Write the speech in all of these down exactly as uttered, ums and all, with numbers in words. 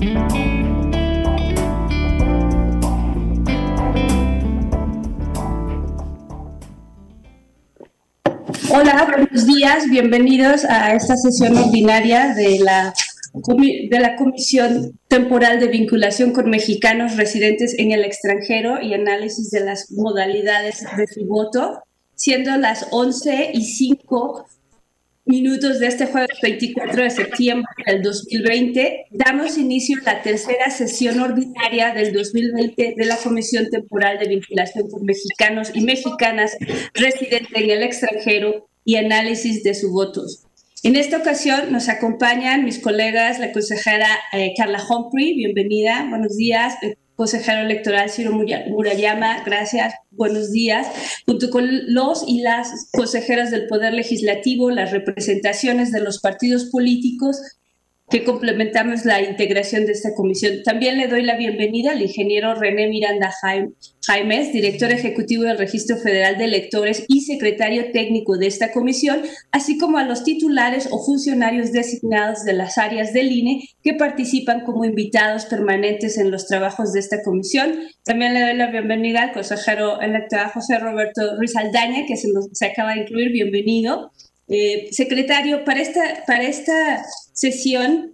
Hola, buenos días, bienvenidos a esta sesión ordinaria de la, de la Comisión Temporal de Vinculación con Mexicanos Residentes en el Extranjero y análisis de las modalidades de su voto, siendo las once y cinco minutos de este jueves veinticuatro de septiembre del dos mil veinte, damos inicio a la tercera sesión ordinaria del dos mil veinte de la Comisión Temporal de Vinculación con Mexicanos y Mexicanas residentes en el extranjero y análisis de sus votos. En esta ocasión nos acompañan mis colegas, la consejera eh, Carla Humphrey, bienvenida, buenos días, el consejero electoral Ciro Murayama, gracias, buenos días, junto con los y las consejeras del Poder Legislativo, las representaciones de los partidos políticos que complementamos la integración de esta comisión. También le doy la bienvenida al ingeniero René Miranda Jaimes, director ejecutivo del Registro Federal de Electores y secretario técnico de esta comisión, así como a los titulares o funcionarios designados de las áreas del I N E que participan como invitados permanentes en los trabajos de esta comisión. También le doy la bienvenida al consejero electoral José Roberto Ruiz Aldaña, que se, nos, se acaba de incluir, bienvenido. Eh, secretario, para esta, para esta sesión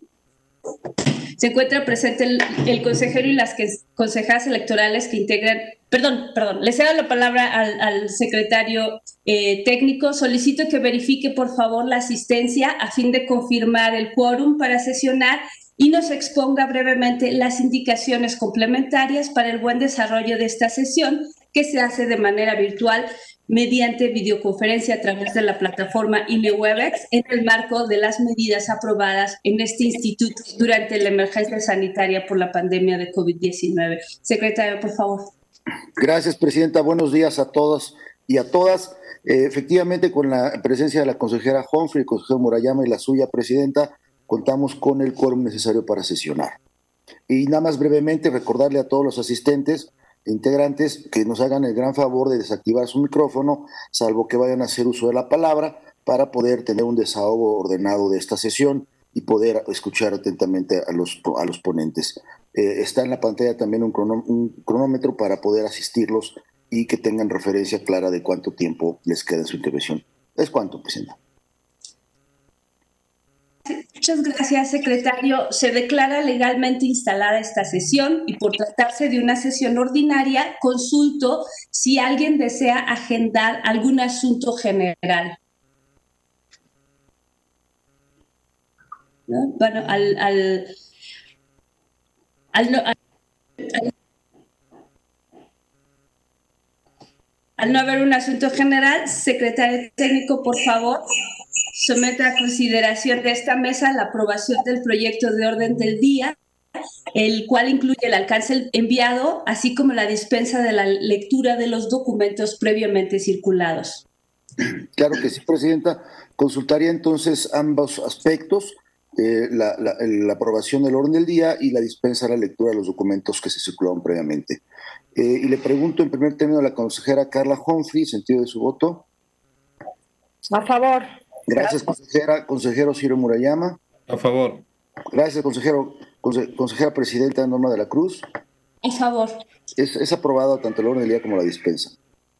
se encuentra presente el, el consejero y las que, consejeras electorales que integran, perdón, perdón, le cedo la palabra al, al secretario eh, técnico. Solicito que verifique por favor la asistencia a fin de confirmar el quórum para sesionar y nos exponga brevemente las indicaciones complementarias para el buen desarrollo de esta sesión que se hace de manera virtual mediante videoconferencia a través de la plataforma I N E Webex en el marco de las medidas aprobadas en este instituto durante la emergencia sanitaria por la pandemia de COVID diecinueve. Secretario, por favor. Gracias, presidenta. Buenos días a todos y a todas. Eh, efectivamente, con la presencia de la consejera Humphrey, el consejero Murayama y la suya, presidenta, contamos con el quórum necesario para sesionar. Y nada más brevemente recordarle a todos los asistentes integrantes que nos hagan el gran favor de desactivar su micrófono, salvo que vayan a hacer uso de la palabra, para poder tener un desahogo ordenado de esta sesión y poder escuchar atentamente a los, a los ponentes. Eh, está en la pantalla también un, crono, un cronómetro para poder asistirlos y que tengan referencia clara de cuánto tiempo les queda en su intervención. ¿Es cuánto, presidenta? Muchas gracias, secretario. Se declara legalmente instalada esta sesión y por tratarse de una sesión ordinaria, consulto si alguien desea agendar algún asunto general. ¿No? Bueno, al, al, al, no, al, al no haber un asunto general, secretario técnico, por favor, somete a consideración de esta mesa la aprobación del proyecto de orden del día, el cual incluye el alcance enviado, así como la dispensa de la lectura de los documentos previamente circulados. Claro que sí, presidenta. Consultaría entonces ambos aspectos, eh, la, la, la aprobación del orden del día y la dispensa de la lectura de los documentos que se circularon previamente. Eh, y le pregunto en primer término a la consejera Carla Humphrey, sentido de su voto. A favor. Gracias, consejera. Consejero Ciro Murayama. A favor. Gracias, consejero. Conse, consejera presidenta Norma de la Cruz. A favor. Es, es aprobado tanto el orden del día como la dispensa.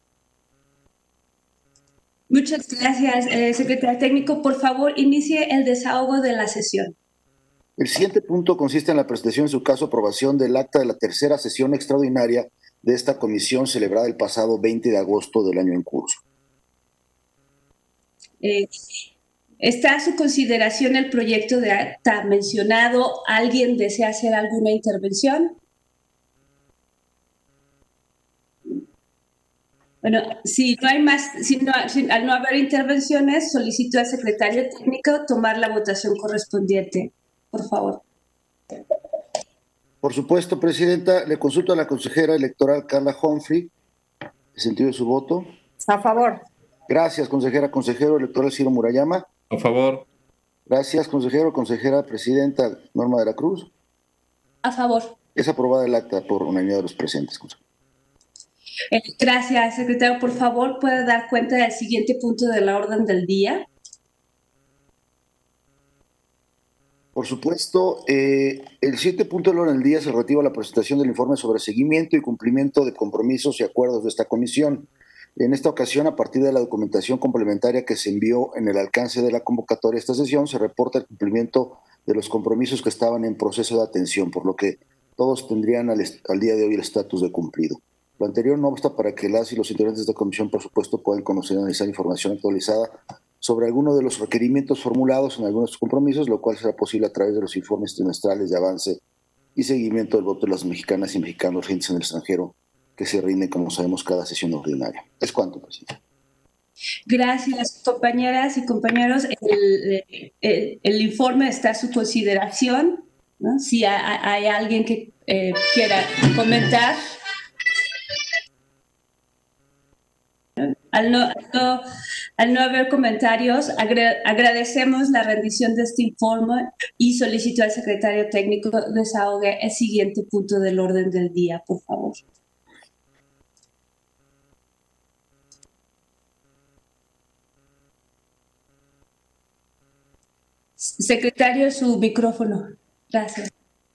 Muchas gracias, eh, secretario técnico. Por favor, inicie el desahogo de la sesión. El siguiente punto consiste en la presentación, en su caso, aprobación del acta de la tercera sesión extraordinaria de esta comisión celebrada el pasado veinte de agosto del año en curso. Eh, ¿Está a su consideración el proyecto de acta mencionado? ¿Alguien desea hacer alguna intervención? Bueno, si no hay más, si no, si, al no haber intervenciones, solicito al secretario técnico tomar la votación correspondiente. Por favor. Por supuesto, presidenta. Le consulto a la consejera electoral Carla Humphrey. ¿El sentido de su voto? A favor. Gracias, consejera. Consejero electoral Ciro Murayama. A favor. Gracias, consejero. Consejera presidenta Norma de la Cruz. A favor. Es aprobada el acta por unanimidad de los presentes, consejero. Eh, gracias, secretario. Por favor, ¿puede dar cuenta del siguiente punto de la orden del día? Por Por supuesto, eh, el siguiente punto del orden del día es relativo a la presentación del informe sobre seguimiento y cumplimiento de compromisos y acuerdos de esta comisión. En esta ocasión, a partir de la documentación complementaria que se envió en el alcance de la convocatoria de esta sesión, se reporta el cumplimiento de los compromisos que estaban en proceso de atención, por lo que todos tendrían al, al día de hoy el estatus de cumplido. Lo anterior no obsta para que las y los integrantes de esta comisión, por supuesto, puedan conocer y analizar información actualizada sobre alguno de los requerimientos formulados en algunos compromisos, lo cual será posible a través de los informes trimestrales de avance y seguimiento del voto de las mexicanas y mexicanos residentes en el extranjero, que se rinden, como sabemos, cada sesión ordinaria. Es cuanto, presidente. Gracias, compañeras y compañeros. El, el, el informe está a su consideración, ¿no? Si hay, hay alguien que eh, quiera comentar. Al no, al, no, al no haber comentarios, agra agradecemos la rendición de este informe y solicito al secretario técnico desahogue el siguiente punto del orden del día, por favor. Secretario, su micrófono. Gracias.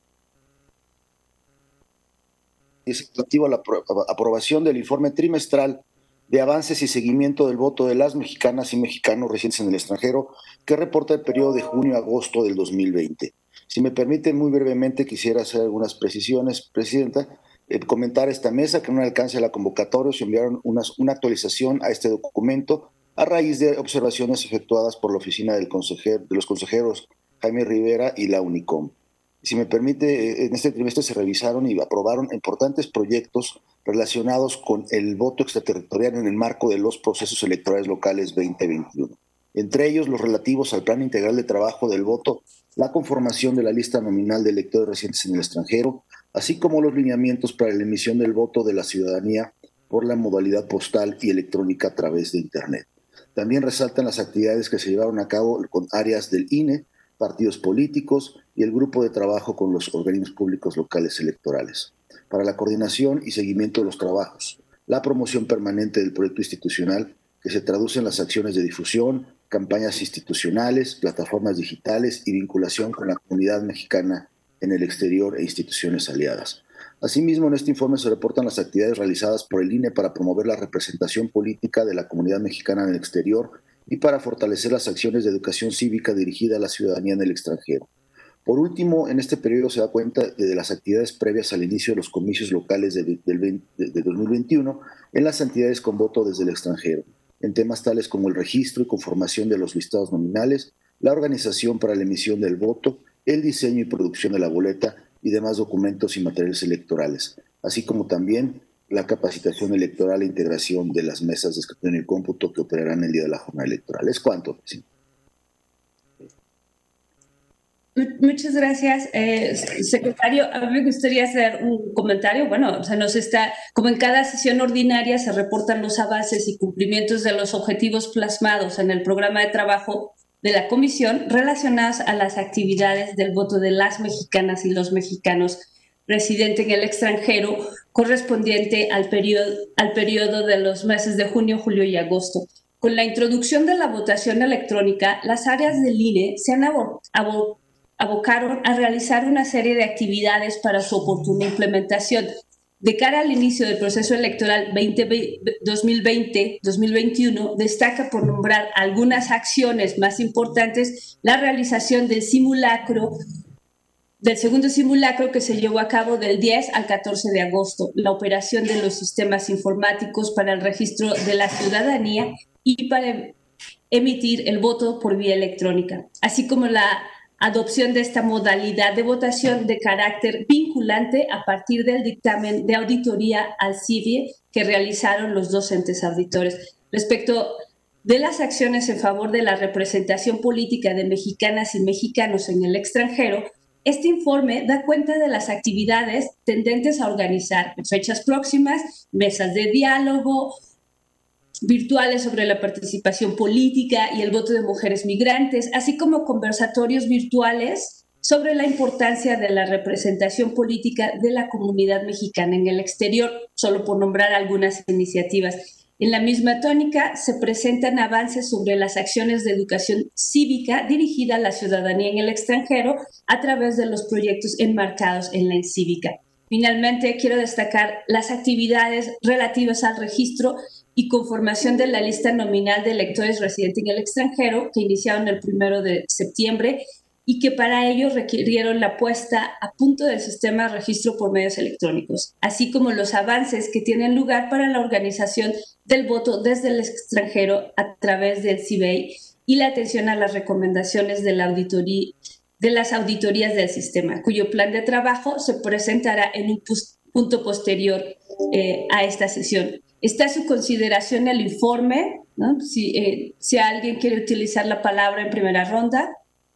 Es relativo a la aprobación del informe trimestral de avances y seguimiento del voto de las mexicanas y mexicanos residentes en el extranjero, que reporta el periodo de junio a agosto del dos mil veinte. Si me permiten, muy brevemente quisiera hacer algunas precisiones, Presidenta. Eh, comentar a esta mesa que no alcance la convocatoria, se enviaron unas, una actualización a este documento a raíz de observaciones efectuadas por la oficina del consejero, de los consejeros Jaime Rivera y la UNICOM. Si me permite, en este trimestre se revisaron y aprobaron importantes proyectos relacionados con el voto extraterritorial en el marco de los procesos electorales locales veinte veintiuno. Entre ellos, los relativos al Plan Integral de Trabajo del Voto, la conformación de la lista nominal de electores residentes en el extranjero, así como los lineamientos para la emisión del voto de la ciudadanía por la modalidad postal y electrónica a través de Internet. También resaltan las actividades que se llevaron a cabo con áreas del I N E, partidos políticos y el grupo de trabajo con los organismos públicos locales electorales, para la coordinación y seguimiento de los trabajos, la promoción permanente del proyecto institucional que se traduce en las acciones de difusión, campañas institucionales, plataformas digitales y vinculación con la comunidad mexicana en el exterior e instituciones aliadas. Asimismo, en este informe se reportan las actividades realizadas por el I N E para promover la representación política de la comunidad mexicana en el exterior y para fortalecer las acciones de educación cívica dirigida a la ciudadanía en el extranjero. Por último, en este periodo se da cuenta de las actividades previas al inicio de los comicios locales de, de, de, de dos mil veintiuno en las entidades con voto desde el extranjero, en temas tales como el registro y conformación de los listados nominales, la organización para la emisión del voto, el diseño y producción de la boleta y demás documentos y materiales electorales, así como también la capacitación electoral e integración de las mesas de escrutinio y cómputo que operarán el día de la jornada electoral. ¿Es cuánto? Sí. Muchas gracias, eh, secretario. A mí me gustaría hacer un comentario. Bueno, o sea, nos está, como en cada sesión ordinaria se reportan los avances y cumplimientos de los objetivos plasmados en el programa de trabajo de la comisión relacionados a las actividades del voto de las mexicanas y los mexicanos residentes en el extranjero, correspondiente al periodo, al periodo de los meses de junio, julio y agosto. Con la introducción de la votación electrónica, las áreas del I N E se han abo abo abocaron a realizar una serie de actividades para su oportuna implementación. De cara al inicio del proceso electoral dos mil veinte dos mil veintiuno, destaca por nombrar algunas acciones más importantes la realización del simulacro del segundo simulacro que se llevó a cabo del diez al catorce de agosto, la operación de los sistemas informáticos para el registro de la ciudadanía y para emitir el voto por vía electrónica, así como la adopción de esta modalidad de votación de carácter vinculante a partir del dictamen de auditoría al C I V I E que realizaron los dos entes auditores. Respecto de las acciones en favor de la representación política de mexicanas y mexicanos en el extranjero, este informe da cuenta de las actividades tendentes a organizar en fechas próximas mesas de diálogo virtuales sobre la participación política y el voto de mujeres migrantes, así como conversatorios virtuales sobre la importancia de la representación política de la comunidad mexicana en el exterior, solo por nombrar algunas iniciativas. En la misma tónica se presentan avances sobre las acciones de educación cívica dirigida a la ciudadanía en el extranjero a través de los proyectos enmarcados en la Incívica. Finalmente, quiero destacar las actividades relativas al registro y conformación de la lista nominal de electores residentes en el extranjero que iniciaron el primero de septiembre y que para ello requirieron la puesta a punto del sistema de registro por medios electrónicos, así como los avances que tienen lugar para la organización del voto desde el extranjero a través del C I B E I y la atención a las recomendaciones de la auditoría de las auditorías del sistema, cuyo plan de trabajo se presentará en un punto posterior eh, a esta sesión. Está a su consideración el informe, ¿no? Si, eh, si alguien quiere utilizar la palabra en primera ronda.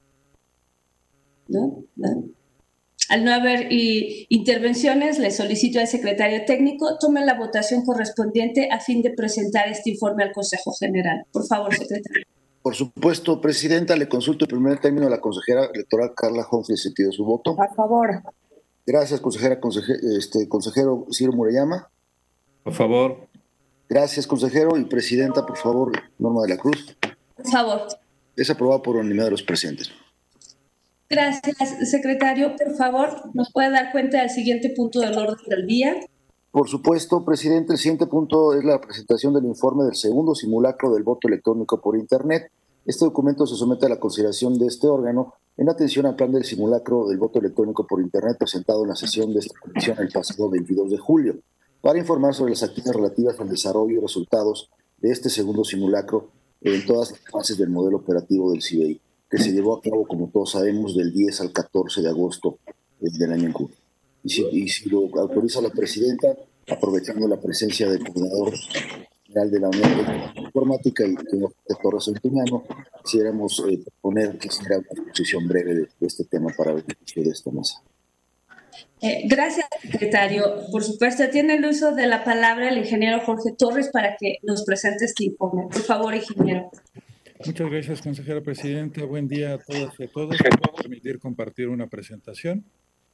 ¿No? ¿No? Al no haber y, intervenciones, le solicito al secretario técnico tome la votación correspondiente a fin de presentar este informe al Consejo General. Por favor, secretario. Por supuesto, Presidenta, le consulto en primer término a la consejera electoral Carla Humphries si pide su voto. A favor. Gracias, consejera, conseje, este, consejero Ciro Murayama. Por favor. Gracias, consejero. Y Presidenta, por favor, Norma de la Cruz. Por favor. Es aprobado por unanimidad de los presentes. Gracias, secretario. Por favor, ¿nos puede dar cuenta del siguiente punto del orden del día? Por supuesto, presidente. El siguiente punto es la presentación del informe del segundo simulacro del voto electrónico por Internet. Este documento se somete a la consideración de este órgano en atención al plan del simulacro del voto electrónico por Internet presentado en la sesión de esta comisión el pasado veintidós de julio, para informar sobre las actividades relativas al desarrollo y resultados de este segundo simulacro en todas las fases del modelo operativo del C I B E I, que se llevó a cabo, como todos sabemos, del diez al catorce de agosto del año en curso. Y si, y si lo autoriza la presidenta, aprovechando la presencia del coordinador general de la Unión de Informática y el señor Torres Antuñano, quisiéramos eh, proponer que se haga una exposición breve de, de este tema para el beneficio de esta mesa. Eh, gracias, secretario. Por supuesto, tiene el uso de la palabra el ingeniero Jorge Torres para que nos presente este informe. Por favor, ingeniero. Muchas gracias, consejera presidenta. Buen día a todas y a todos. ¿Me puedo permitir compartir una presentación?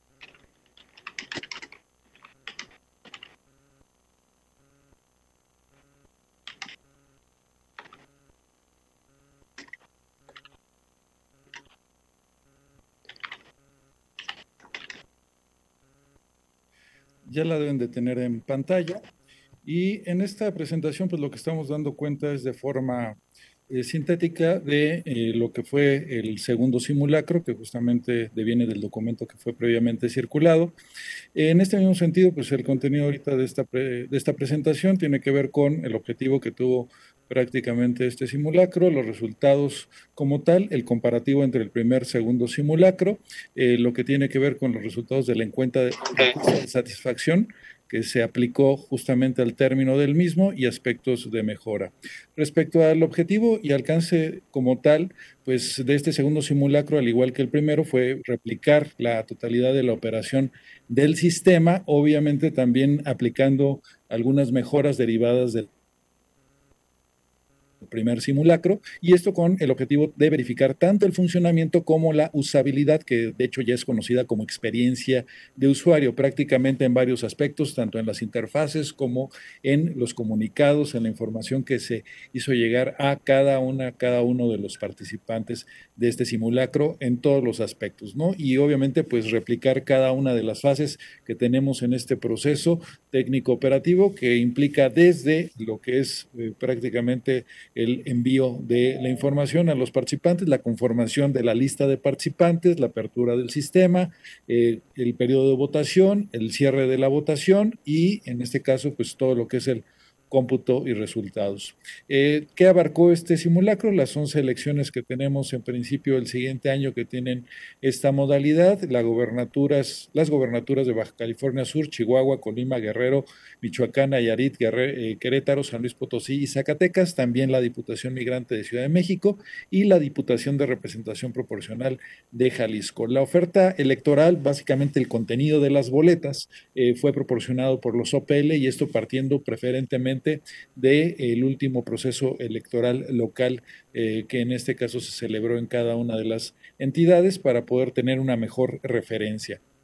Ya la deben de tener en pantalla. Y en esta presentación, pues lo que estamos dando cuenta es de forma eh, sintética de eh, lo que fue el segundo simulacro, que justamente deviene del documento que fue previamente circulado. En este mismo sentido, pues el contenido ahorita de esta, pre, de esta presentación tiene que ver con el objetivo que tuvo prácticamente este simulacro, los resultados como tal, el comparativo entre el primer y segundo simulacro, eh, lo que tiene que ver con los resultados de la encuesta de, de satisfacción que se aplicó justamente al término del mismo y aspectos de mejora. Respecto al objetivo y alcance como tal, pues de este segundo simulacro, al igual que el primero, fue replicar la totalidad de la operación del sistema, obviamente también aplicando algunas mejoras derivadas del primer simulacro, y esto con el objetivo de verificar tanto el funcionamiento como la usabilidad, que de hecho ya es conocida como experiencia de usuario, prácticamente en varios aspectos, tanto en las interfaces como en los comunicados, en la información que se hizo llegar a cada una, cada uno de los participantes de este simulacro en todos los aspectos, ¿no? Y obviamente pues replicar cada una de las fases que tenemos en este proceso técnico operativo, que implica desde lo que es eh, prácticamente el envío de la información a los participantes, la conformación de la lista de participantes, la apertura del sistema, eh, el periodo de votación, el cierre de la votación y en este caso pues todo lo que es el cómputo y resultados. Eh, ¿Qué abarcó este simulacro? Las once elecciones que tenemos en principio el siguiente año que tienen esta modalidad, la gobernaturas, las gobernaturas de Baja California Sur, Chihuahua, Colima, Guerrero, Michoacán, Nayarit, Guerrero, eh, Querétaro, San Luis Potosí y Zacatecas, también la Diputación Migrante de Ciudad de México y la Diputación de Representación Proporcional de Jalisco. La oferta electoral, básicamente el contenido de las boletas, eh, fue proporcionado por los O P L y esto partiendo preferentemente del último proceso electoral local eh, que en este caso se celebró en cada una de las entidades para poder tener una mejor referencia.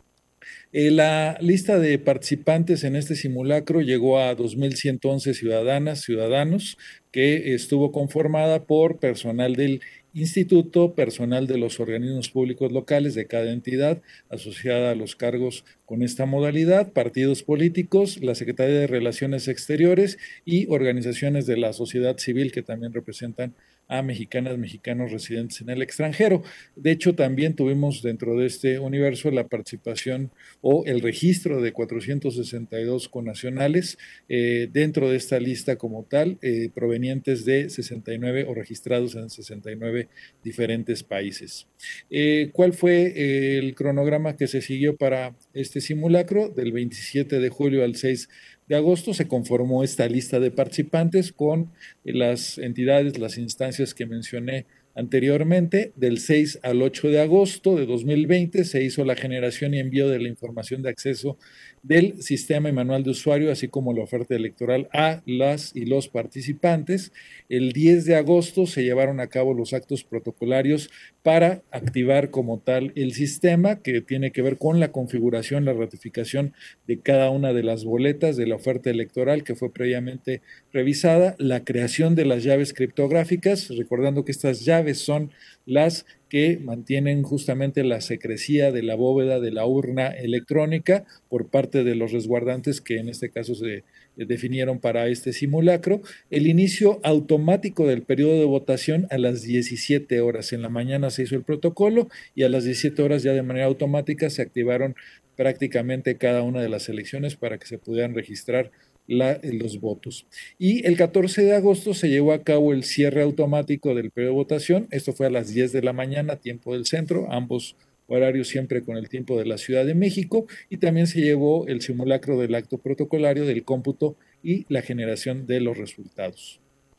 Eh, la lista de participantes en este simulacro llegó a dos mil ciento once ciudadanas, ciudadanos, que estuvo conformada por personal del instituto, personal de los organismos públicos locales de cada entidad asociada a los cargos con esta modalidad, partidos políticos, la Secretaría de Relaciones Exteriores y organizaciones de la sociedad civil que también representan a mexicanas, mexicanos residentes en el extranjero. De hecho, también tuvimos dentro de este universo la participación o el registro de cuatrocientos sesenta y dos connacionales eh, dentro de esta lista como tal, eh, provenientes de sesenta y nueve o registrados en sesenta y nueve diferentes países. Eh, ¿Cuál fue eh, el cronograma que se siguió para este simulacro? Del veintisiete de julio al seis de agosto se conformó esta lista de participantes con las entidades, las instancias que mencioné anteriormente. Del seis al ocho de agosto de dos mil veinte se hizo la generación y envío de la información de acceso del sistema y manual de usuario, así como la oferta electoral a las y los participantes. El diez de agosto se llevaron a cabo los actos protocolarios para activar como tal el sistema, que tiene que ver con la configuración, la ratificación de cada una de las boletas de la oferta electoral que fue previamente revisada, la creación de las llaves criptográficas, recordando que estas llaves son las que mantienen justamente la secrecía de la bóveda de la urna electrónica por parte de los resguardantes que en este caso se definieron para este simulacro. El inicio automático del periodo de votación a las diecisiete horas. En la mañana se hizo el protocolo y a las diecisiete horas ya de manera automática se activaron prácticamente cada una de las elecciones para que se pudieran registrar La, los votos. Y el catorce de agosto se llevó a cabo el cierre automático del periodo de votación. Esto fue a las diez de la mañana, tiempo del centro, ambos horarios siempre con el tiempo de la Ciudad de México, y también se llevó el simulacro del acto protocolario del cómputo y la generación de los resultados.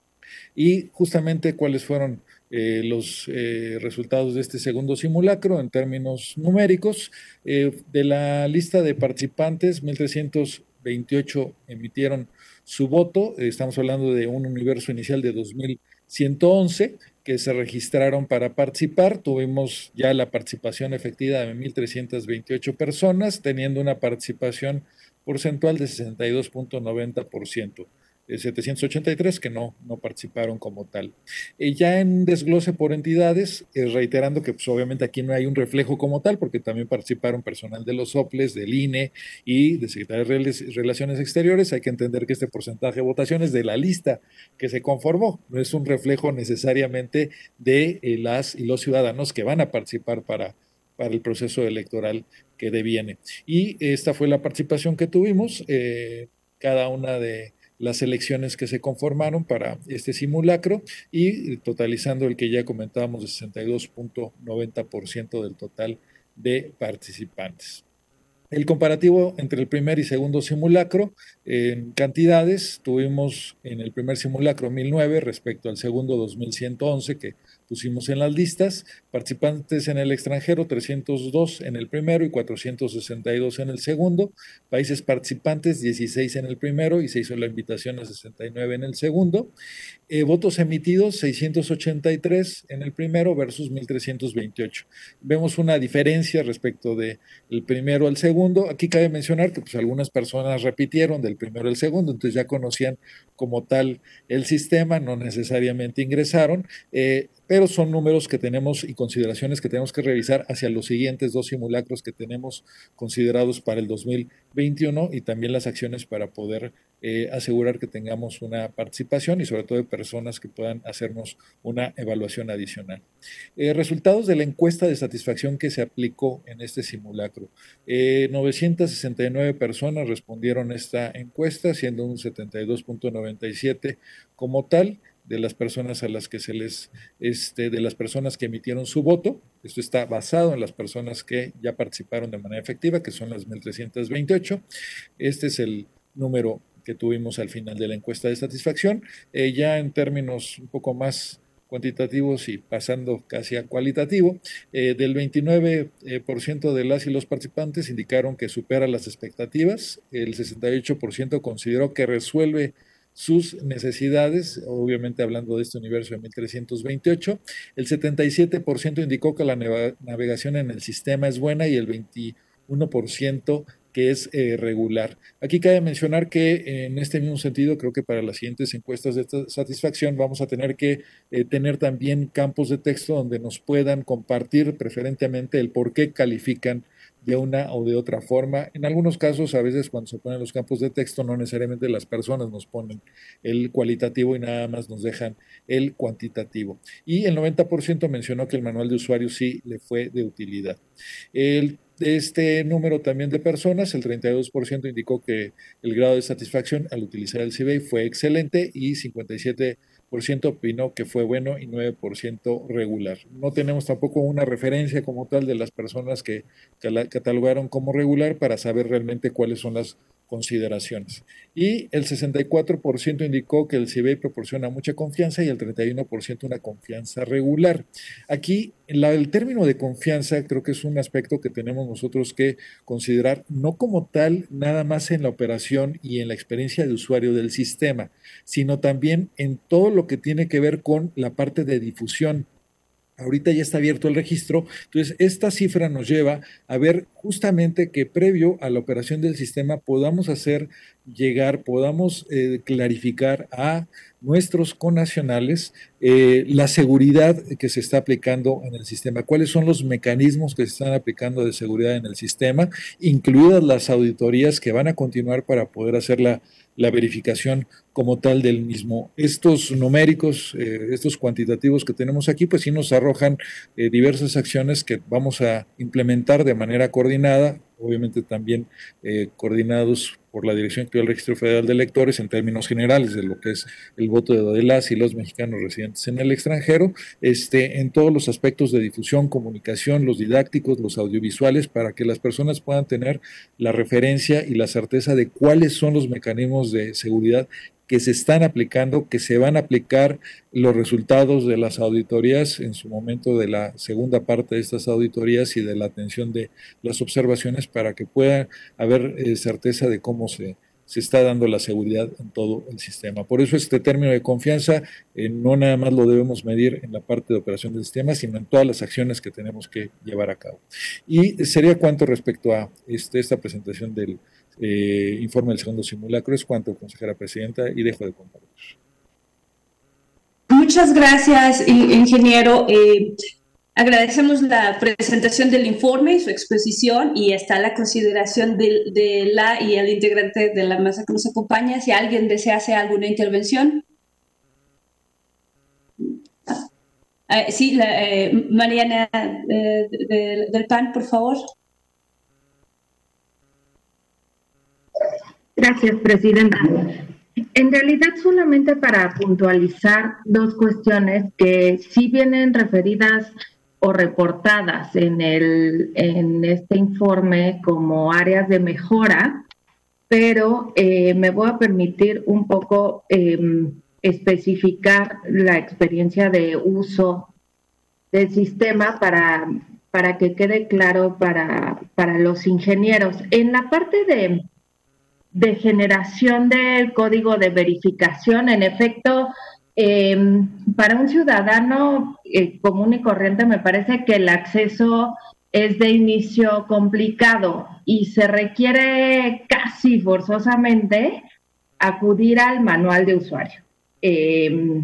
Y justamente cuáles fueron eh, los eh, resultados de este segundo simulacro en términos numéricos. Eh, de la lista de participantes, mil trescientos veintiocho emitieron su voto. Estamos hablando de un universo inicial de dos mil ciento once que se registraron para participar. Tuvimos ya la participación efectiva de mil trescientas veintiocho personas, teniendo una participación porcentual de sesenta y dos punto noventa por ciento. setecientos ochenta y tres que no, no participaron como tal. Eh, ya en desglose por entidades, eh, reiterando que pues, obviamente aquí no hay un reflejo como tal, porque también participaron personal de los O P L E S, del I N E y de Secretaría de Relaciones Exteriores. Hay que entender que este porcentaje de votaciones de la lista que se conformó no es un reflejo necesariamente de eh, las y los ciudadanos que van a participar para, para el proceso electoral que deviene. Y esta fue la participación que tuvimos, eh, cada una de las elecciones que se conformaron para este simulacro y totalizando el que ya comentábamos de sesenta y dos punto noventa por ciento del total de participantes. El comparativo entre el primer y segundo simulacro, en cantidades, tuvimos en el primer simulacro mil nueve respecto al segundo dos mil ciento once que pusimos en las listas, participantes en el extranjero trescientos dos en el primero y cuatrocientos sesenta y dos en el segundo, países participantes dieciséis en el primero y se hizo la invitación a sesenta y nueve en el segundo, eh, votos emitidos seiscientos ochenta y tres en el primero versus mil trescientos veintiocho. Vemos una diferencia respecto del primero al segundo. Aquí cabe mencionar que pues, algunas personas repitieron del primero al segundo, entonces ya conocían como tal el sistema, no necesariamente ingresaron, eh, pero son números que tenemos y consideraciones que tenemos que revisar hacia los siguientes dos simulacros que tenemos considerados para el dos mil veintiuno y también las acciones para poder eh, asegurar que tengamos una participación y sobre todo de personas que puedan hacernos una evaluación adicional. Eh, resultados de la encuesta de satisfacción que se aplicó en este simulacro. Eh, novecientas sesenta y nueve personas respondieron a esta encuesta, siendo un setenta y dos punto noventa y siete como tal de las personas a las que se les, este, de las personas que emitieron su voto. Esto está basado en las personas que ya participaron de manera efectiva, que son las mil trescientas veintiocho. Este es el número que tuvimos al final de la encuesta de satisfacción. Eh, ya en términos un poco más cuantitativos y pasando casi a cualitativo, eh, del veintinueve por ciento de las y los participantes indicaron que supera las expectativas, el sesenta y ocho por ciento consideró que resuelve sus necesidades, obviamente hablando de este universo de mil trescientos veintiocho, el setenta y siete por ciento indicó que la navegación en el sistema es buena y el veintiuno uno por ciento que es eh, regular. Aquí cabe mencionar que eh, en este mismo sentido, creo que para las siguientes encuestas de satisfacción vamos a tener que eh, tener también campos de texto donde nos puedan compartir preferentemente el por qué califican de una o de otra forma. En algunos casos, a veces cuando se ponen los campos de texto, no necesariamente las personas nos ponen el cualitativo y nada más nos dejan el cuantitativo. Y el noventa por ciento mencionó que el manual de usuario sí le fue de utilidad. El Este número también de personas, el treinta y dos por ciento indicó que el grado de satisfacción al utilizar el C B I fue excelente y cincuenta y siete por ciento opinó que fue bueno y nueve por ciento regular. No tenemos tampoco una referencia como tal de las personas que catalogaron como regular para saber realmente cuáles son las consideraciones. Y el sesenta y cuatro por ciento indicó que el C B I proporciona mucha confianza y el treinta y uno por ciento una confianza regular. Aquí, la, el término de confianza creo que es un aspecto que tenemos nosotros que considerar no como tal nada más en la operación y en la experiencia de usuario del sistema, sino también en todo lo que tiene que ver con la parte de difusión. Ahorita ya está abierto el registro, entonces esta cifra nos lleva a ver justamente que previo a la operación del sistema podamos hacer llegar, podamos eh, clarificar a nuestros connacionales eh, la seguridad que se está aplicando en el sistema, cuáles son los mecanismos que se están aplicando de seguridad en el sistema, incluidas las auditorías que van a continuar para poder hacer la, la verificación como tal del mismo. Estos numéricos, eh, estos cuantitativos que tenemos aquí, pues sí nos arrojan eh, diversas acciones que vamos a implementar de manera coordinada, obviamente también eh, coordinados por la Dirección del Registro Federal de Electores en términos generales de lo que es el voto de las y los mexicanos residentes en el extranjero, este, en todos los aspectos de difusión, comunicación, los didácticos, los audiovisuales, para que las personas puedan tener la referencia y la certeza de cuáles son los mecanismos de seguridad que se están aplicando, que se van a aplicar los resultados de las auditorías en su momento de la segunda parte de estas auditorías y de la atención de las observaciones para que pueda haber eh, certeza de cómo se, se está dando la seguridad en todo el sistema. Por eso este término de confianza eh, no nada más lo debemos medir en la parte de operación del sistema, sino en todas las acciones que tenemos que llevar a cabo. Y sería cuanto respecto a este, esta presentación del Eh, informe del segundo simulacro. Es cuanto, consejera presidenta, y dejo de compartir. Muchas gracias, ingeniero. Eh, agradecemos la presentación del informe y su exposición, y está la consideración de, de la y el integrante de la mesa que nos acompaña. Si alguien desea hacer alguna intervención. Eh, sí, la, eh, Mariana eh, de, de, del P A N, por favor. Gracias, presidenta. En realidad, solamente para puntualizar dos cuestiones que sí vienen referidas o reportadas en, el, en este informe como áreas de mejora, pero eh, me voy a permitir un poco eh, especificar la experiencia de uso del sistema para, para que quede claro para, para los ingenieros. En la parte de... de generación del código de verificación, en efecto, eh, para un ciudadano eh, común y corriente me parece que el acceso es de inicio complicado y se requiere casi forzosamente acudir al manual de usuario. Eh,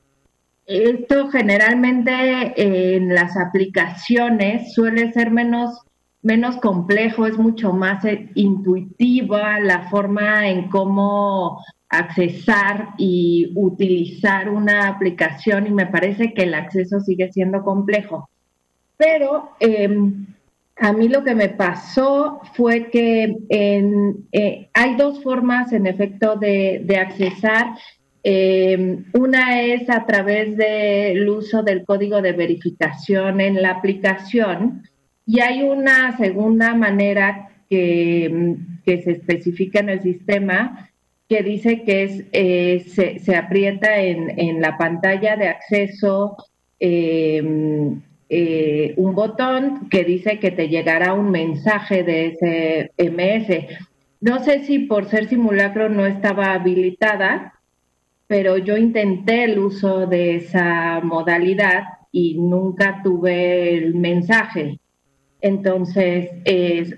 esto generalmente eh, en las aplicaciones suele ser menos menos complejo, es mucho más intuitiva la forma en cómo accesar y utilizar una aplicación, y me parece que el acceso sigue siendo complejo. Pero eh, a mí lo que me pasó fue que en, eh, hay dos formas, en efecto, de, de accesar. Eh, una es a través del uso del código de verificación en la aplicación, y hay una segunda manera que, que se especifica en el sistema que dice que es eh, se, se aprieta en, en la pantalla de acceso eh, eh, un botón que dice que te llegará un mensaje de ese eme ese. No sé si por ser simulacro no estaba habilitada, pero yo intenté el uso de esa modalidad y nunca tuve el mensaje. Entonces, eh,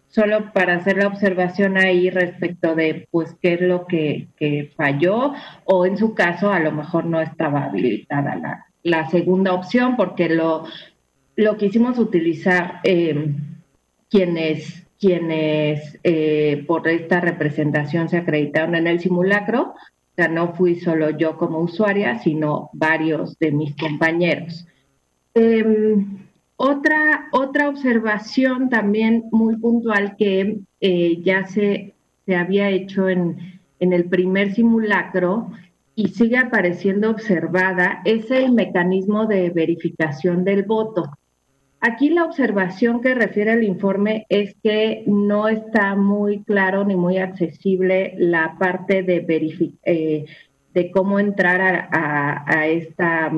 solo para hacer la observación ahí respecto de pues qué es lo que, que falló, o en su caso a lo mejor no estaba habilitada la, la segunda opción, porque lo, lo quisimos utilizar eh, quienes, quienes eh, por esta representación se acreditaron en el simulacro. O sea, no fui solo yo como usuaria, sino varios de mis compañeros. Eh, Otra, otra observación también muy puntual que eh, ya se, se había hecho en, en el primer simulacro y sigue apareciendo observada es el mecanismo de verificación del voto. Aquí la observación que refiere el informe es que no está muy claro ni muy accesible la parte de, verific eh, de cómo entrar a, a, a esta...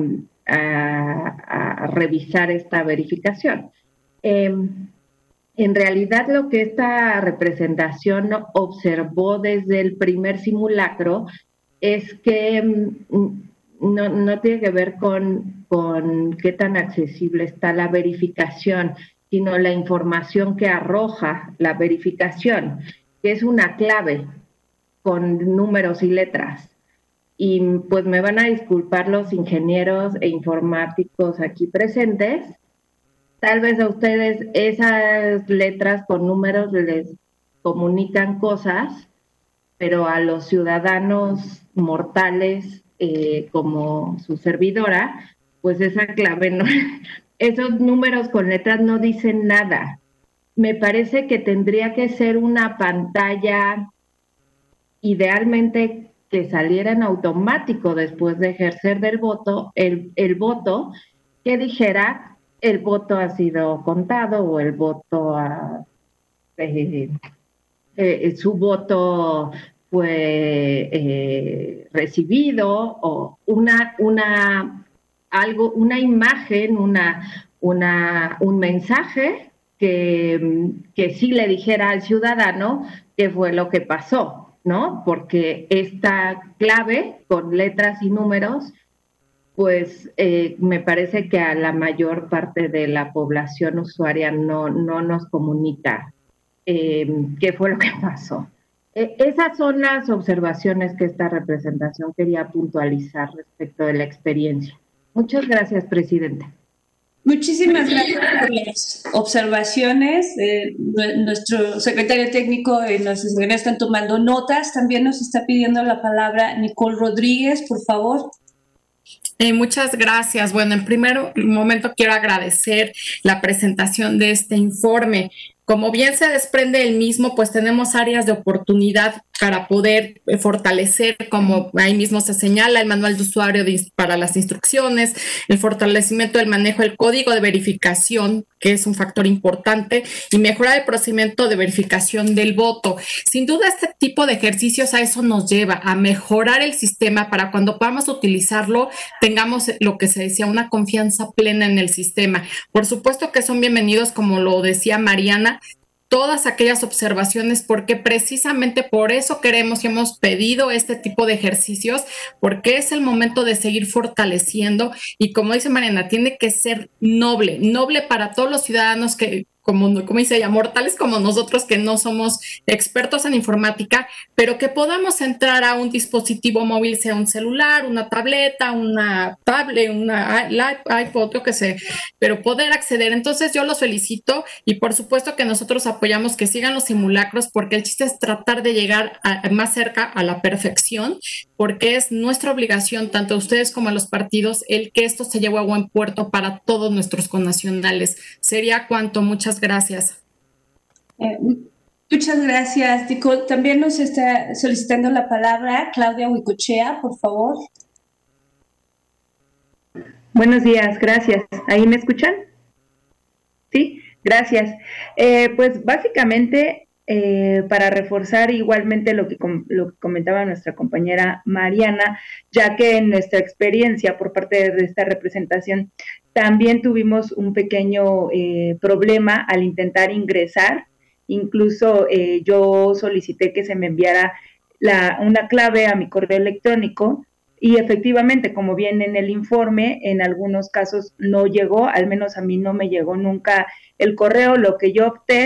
A, a revisar esta verificación. Eh, en realidad lo que esta representación observó desde el primer simulacro es que no, no tiene que ver con, con qué tan accesible está la verificación, sino la información que arroja la verificación, que es una clave con números y letras. Y pues me van a disculpar los ingenieros e informáticos aquí presentes. Tal vez a ustedes esas letras con números les comunican cosas, pero a los ciudadanos mortales eh, como su servidora, pues esa clave no, esos números con letras no dicen nada. Me parece que tendría que ser una pantalla idealmente que saliera en automático después de ejercer del voto, el, el voto, que dijera el voto ha sido contado o el voto ha, eh, eh, su voto fue eh, recibido, o una, una, algo, una imagen, una, una, un mensaje que, que sí le dijera al ciudadano qué fue lo que pasó, ¿no? Porque esta clave con letras y números, pues eh, me parece que a la mayor parte de la población usuaria no, no nos comunica eh, qué fue lo que pasó. Eh, esas son las observaciones que esta representación quería puntualizar respecto de la experiencia. Muchas gracias, presidente. Muchísimas gracias por las observaciones. Eh, nuestro secretario técnico y nuestros ingenieros están tomando notas. También nos está pidiendo la palabra Nicole Rodríguez, por favor. Eh, muchas gracias. Bueno, en primer momento quiero agradecer la presentación de este informe. Como bien se desprende del mismo, pues tenemos áreas de oportunidad para poder fortalecer, como ahí mismo se señala, el manual de usuario de, para las instrucciones, el fortalecimiento del manejo del código de verificación, que es un factor importante, y mejorar el procedimiento de verificación del voto. Sin duda, este tipo de ejercicios a eso nos lleva, a mejorar el sistema para cuando podamos utilizarlo, tengamos lo que se decía, una confianza plena en el sistema. Por supuesto que son bienvenidos, como lo decía Mariana, todas aquellas observaciones, porque precisamente por eso queremos y hemos pedido este tipo de ejercicios, porque es el momento de seguir fortaleciendo y, como dice Mariana, tiene que ser noble, noble para todos los ciudadanos que, como, como dice ella, mortales como nosotros, que no somos expertos en informática, pero que podamos entrar a un dispositivo móvil, sea un celular, una tableta, una tablet, una iPod, yo qué sé, pero poder acceder. Entonces yo los felicito y por supuesto que nosotros apoyamos que sigan los simulacros, porque el chiste es tratar de llegar a, más cerca a la perfección, porque es nuestra obligación, tanto a ustedes como a los partidos, el que esto se lleve a buen puerto para todos nuestros connacionales. Sería cuanto. Muchas gracias. Eh, muchas gracias, Nicole. También nos está solicitando la palabra Claudia Huicochea, por favor. Buenos días, gracias. ¿Ahí me escuchan? Sí, gracias. Eh, pues básicamente, eh, para reforzar igualmente lo que, com lo que comentaba nuestra compañera Mariana, ya que en nuestra experiencia por parte de esta representación también tuvimos un pequeño eh, problema al intentar ingresar. Incluso eh, yo solicité que se me enviara la, una clave a mi correo electrónico y efectivamente, como viene en el informe, en algunos casos no llegó, al menos a mí no me llegó nunca el correo. Lo que yo opté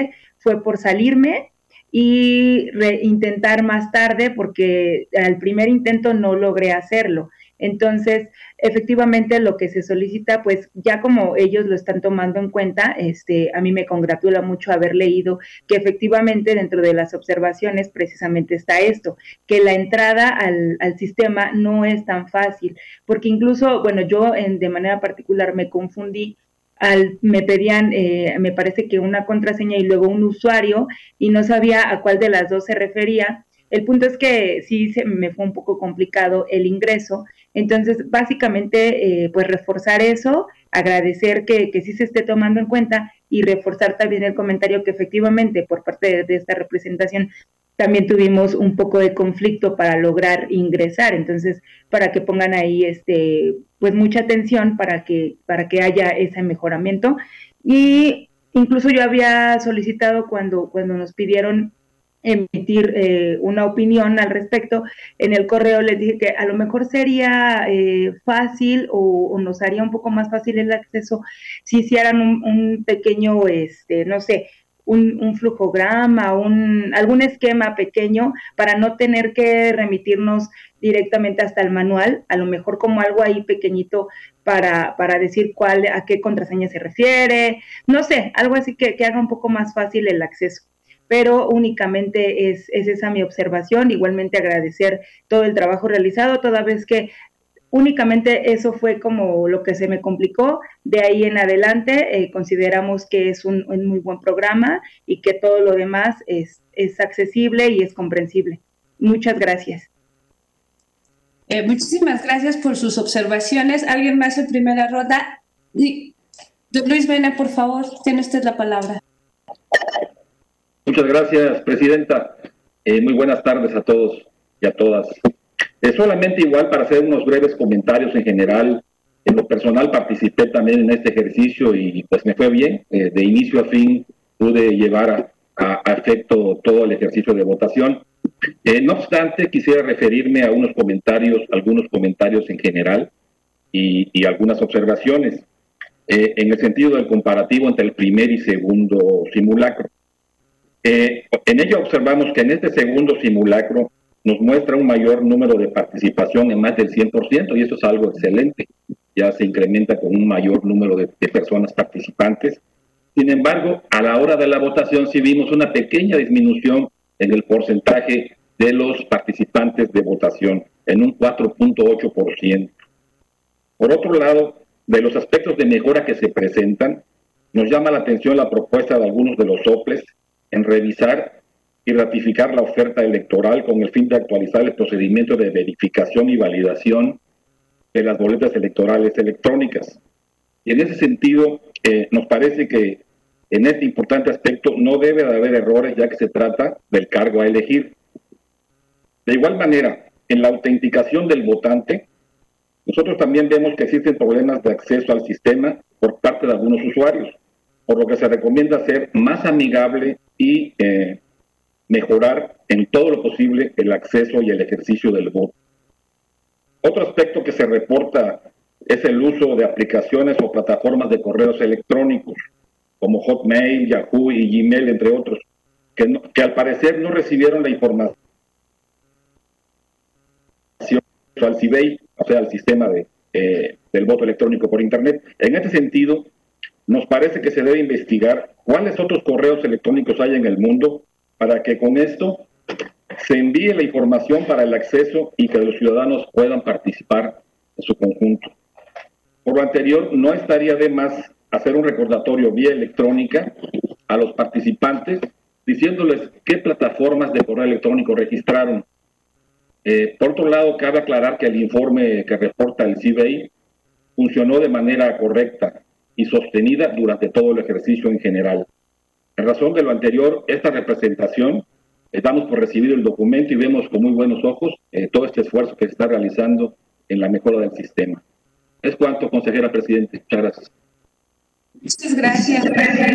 fue por salirme y re- intentar más tarde, porque al primer intento no logré hacerlo. Entonces, efectivamente, lo que se solicita, pues ya como ellos lo están tomando en cuenta, este, a mí me congratula mucho haber leído que efectivamente dentro de las observaciones precisamente está esto, que la entrada al, al sistema no es tan fácil, porque incluso, bueno, yo en, de manera particular me confundí. Al, me pedían, eh, me parece que una contraseña y luego un usuario, y no sabía a cuál de las dos se refería. El punto es que sí se me fue un poco complicado el ingreso. Entonces, básicamente, eh, pues reforzar eso, agradecer que, que sí se esté tomando en cuenta y reforzar también el comentario que efectivamente por parte de, de esta representación también tuvimos un poco de conflicto para lograr ingresar. Entonces, para que pongan ahí este pues mucha atención para que para que haya ese mejoramiento. Y incluso yo había solicitado cuando cuando nos pidieron emitir eh, una opinión al respecto, en el correo les dije que a lo mejor sería eh, fácil o, o nos haría un poco más fácil el acceso si hicieran un, un pequeño, este, no sé, un, un flujograma, un, algún esquema pequeño para no tener que remitirnos directamente hasta el manual, a lo mejor como algo ahí pequeñito para, para decir cuál, a qué contraseña se refiere, no sé, algo así que, que haga un poco más fácil el acceso. Pero únicamente es, es esa mi observación, igualmente agradecer todo el trabajo realizado, toda vez que únicamente eso fue como lo que se me complicó. De ahí en adelante eh, consideramos que es un, un muy buen programa y que todo lo demás es, es accesible y es comprensible. Muchas gracias. Eh, muchísimas gracias por sus observaciones. ¿Alguien más en primera ronda? Don Luis Mena, por favor, tiene usted la palabra. Muchas gracias, Presidenta. Eh, muy buenas tardes a todos y a todas. Eh, solamente igual para hacer unos breves comentarios en general. En lo personal participé también en este ejercicio y pues me fue bien. Eh, de inicio a fin pude llevar a, a, a efecto todo el ejercicio de votación. Eh, no obstante, quisiera referirme a unos comentarios, algunos comentarios en general y, y algunas observaciones eh, en el sentido del comparativo entre el primer y segundo simulacro. Eh, en ello observamos que en este segundo simulacro nos muestra un mayor número de participación en más del cien por ciento y eso es algo excelente. Ya se incrementa con un mayor número de, de personas participantes. Sin embargo, a la hora de la votación sí vimos una pequeña disminución en el porcentaje de los participantes de votación, en un cuatro punto ocho por ciento. Por otro lado, de los aspectos de mejora que se presentan, nos llama la atención la propuesta de algunos de los soples en revisar y ratificar la oferta electoral con el fin de actualizar el procedimiento de verificación y validación de las boletas electorales electrónicas. Y en ese sentido, eh, nos parece que en este importante aspecto no debe de haber errores, ya que se trata del cargo a elegir. De igual manera, en la autenticación del votante, nosotros también vemos que existen problemas de acceso al sistema por parte de algunos usuarios, por lo que se recomienda ser más amigable y eh, mejorar en todo lo posible el acceso y el ejercicio del voto. Otro aspecto que se reporta es el uso de aplicaciones o plataformas de correos electrónicos, como Hotmail, Yahoo y Gmail, entre otros, que, no, que al parecer no recibieron la información al C I B E I, o sea, al sistema de, eh, del voto electrónico por Internet. En este sentido, nos parece que se debe investigar cuáles otros correos electrónicos hay en el mundo para que con esto se envíe la información para el acceso y que los ciudadanos puedan participar en su conjunto. Por lo anterior, no estaría de más hacer un recordatorio vía electrónica a los participantes diciéndoles qué plataformas de correo electrónico registraron. Eh, por otro lado, cabe aclarar que el informe que reporta el C I B E I funcionó de manera correcta y sostenida durante todo el ejercicio en general. En razón de lo anterior, esta representación, eh, damos por recibido el documento y vemos con muy buenos ojos eh, todo este esfuerzo que se está realizando en la mejora del sistema. Es cuanto, consejera presidente. Muchas gracias. Muchas gracias.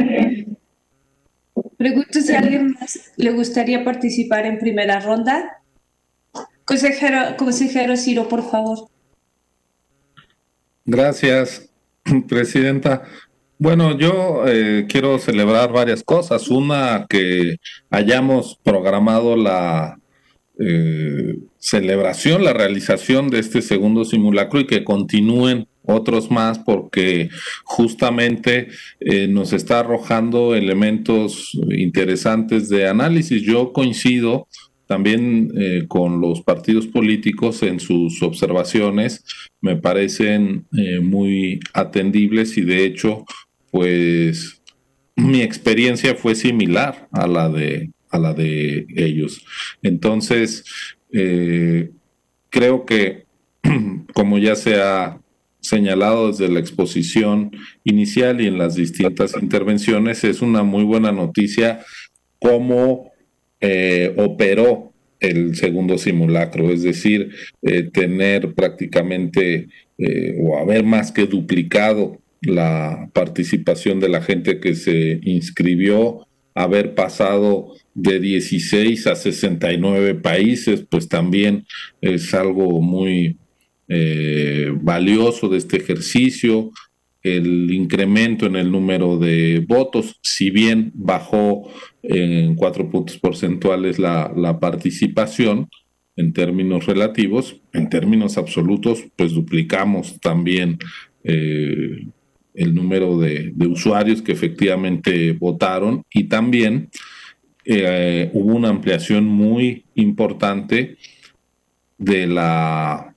Pregunto si a alguien más le gustaría participar en primera ronda. Consejero, consejero Ciro, por favor. Gracias, presidenta. Bueno, yo eh, quiero celebrar varias cosas. Una, que hayamos programado la eh, celebración, la realización de este segundo simulacro y que continúen otros más, porque justamente eh, nos está arrojando elementos interesantes de análisis. Yo coincido también eh, con los partidos políticos en sus observaciones, me parecen eh, muy atendibles y de hecho, pues mi experiencia fue similar a la de, a la de ellos. Entonces, eh, creo que, como ya se ha señalado desde la exposición inicial y en las distintas intervenciones, es una muy buena noticia cómo Eh, operó el segundo simulacro, es decir, eh, tener prácticamente eh, o haber más que duplicado la participación de la gente que se inscribió, haber pasado de dieciséis a sesenta y nueve países, pues también es algo muy eh, valioso de este ejercicio. El incremento en el número de votos, si bien bajó en cuatro puntos porcentuales la, la participación en términos relativos, en términos absolutos, pues duplicamos también eh, el número de, de usuarios que efectivamente votaron y también eh, hubo una ampliación muy importante de la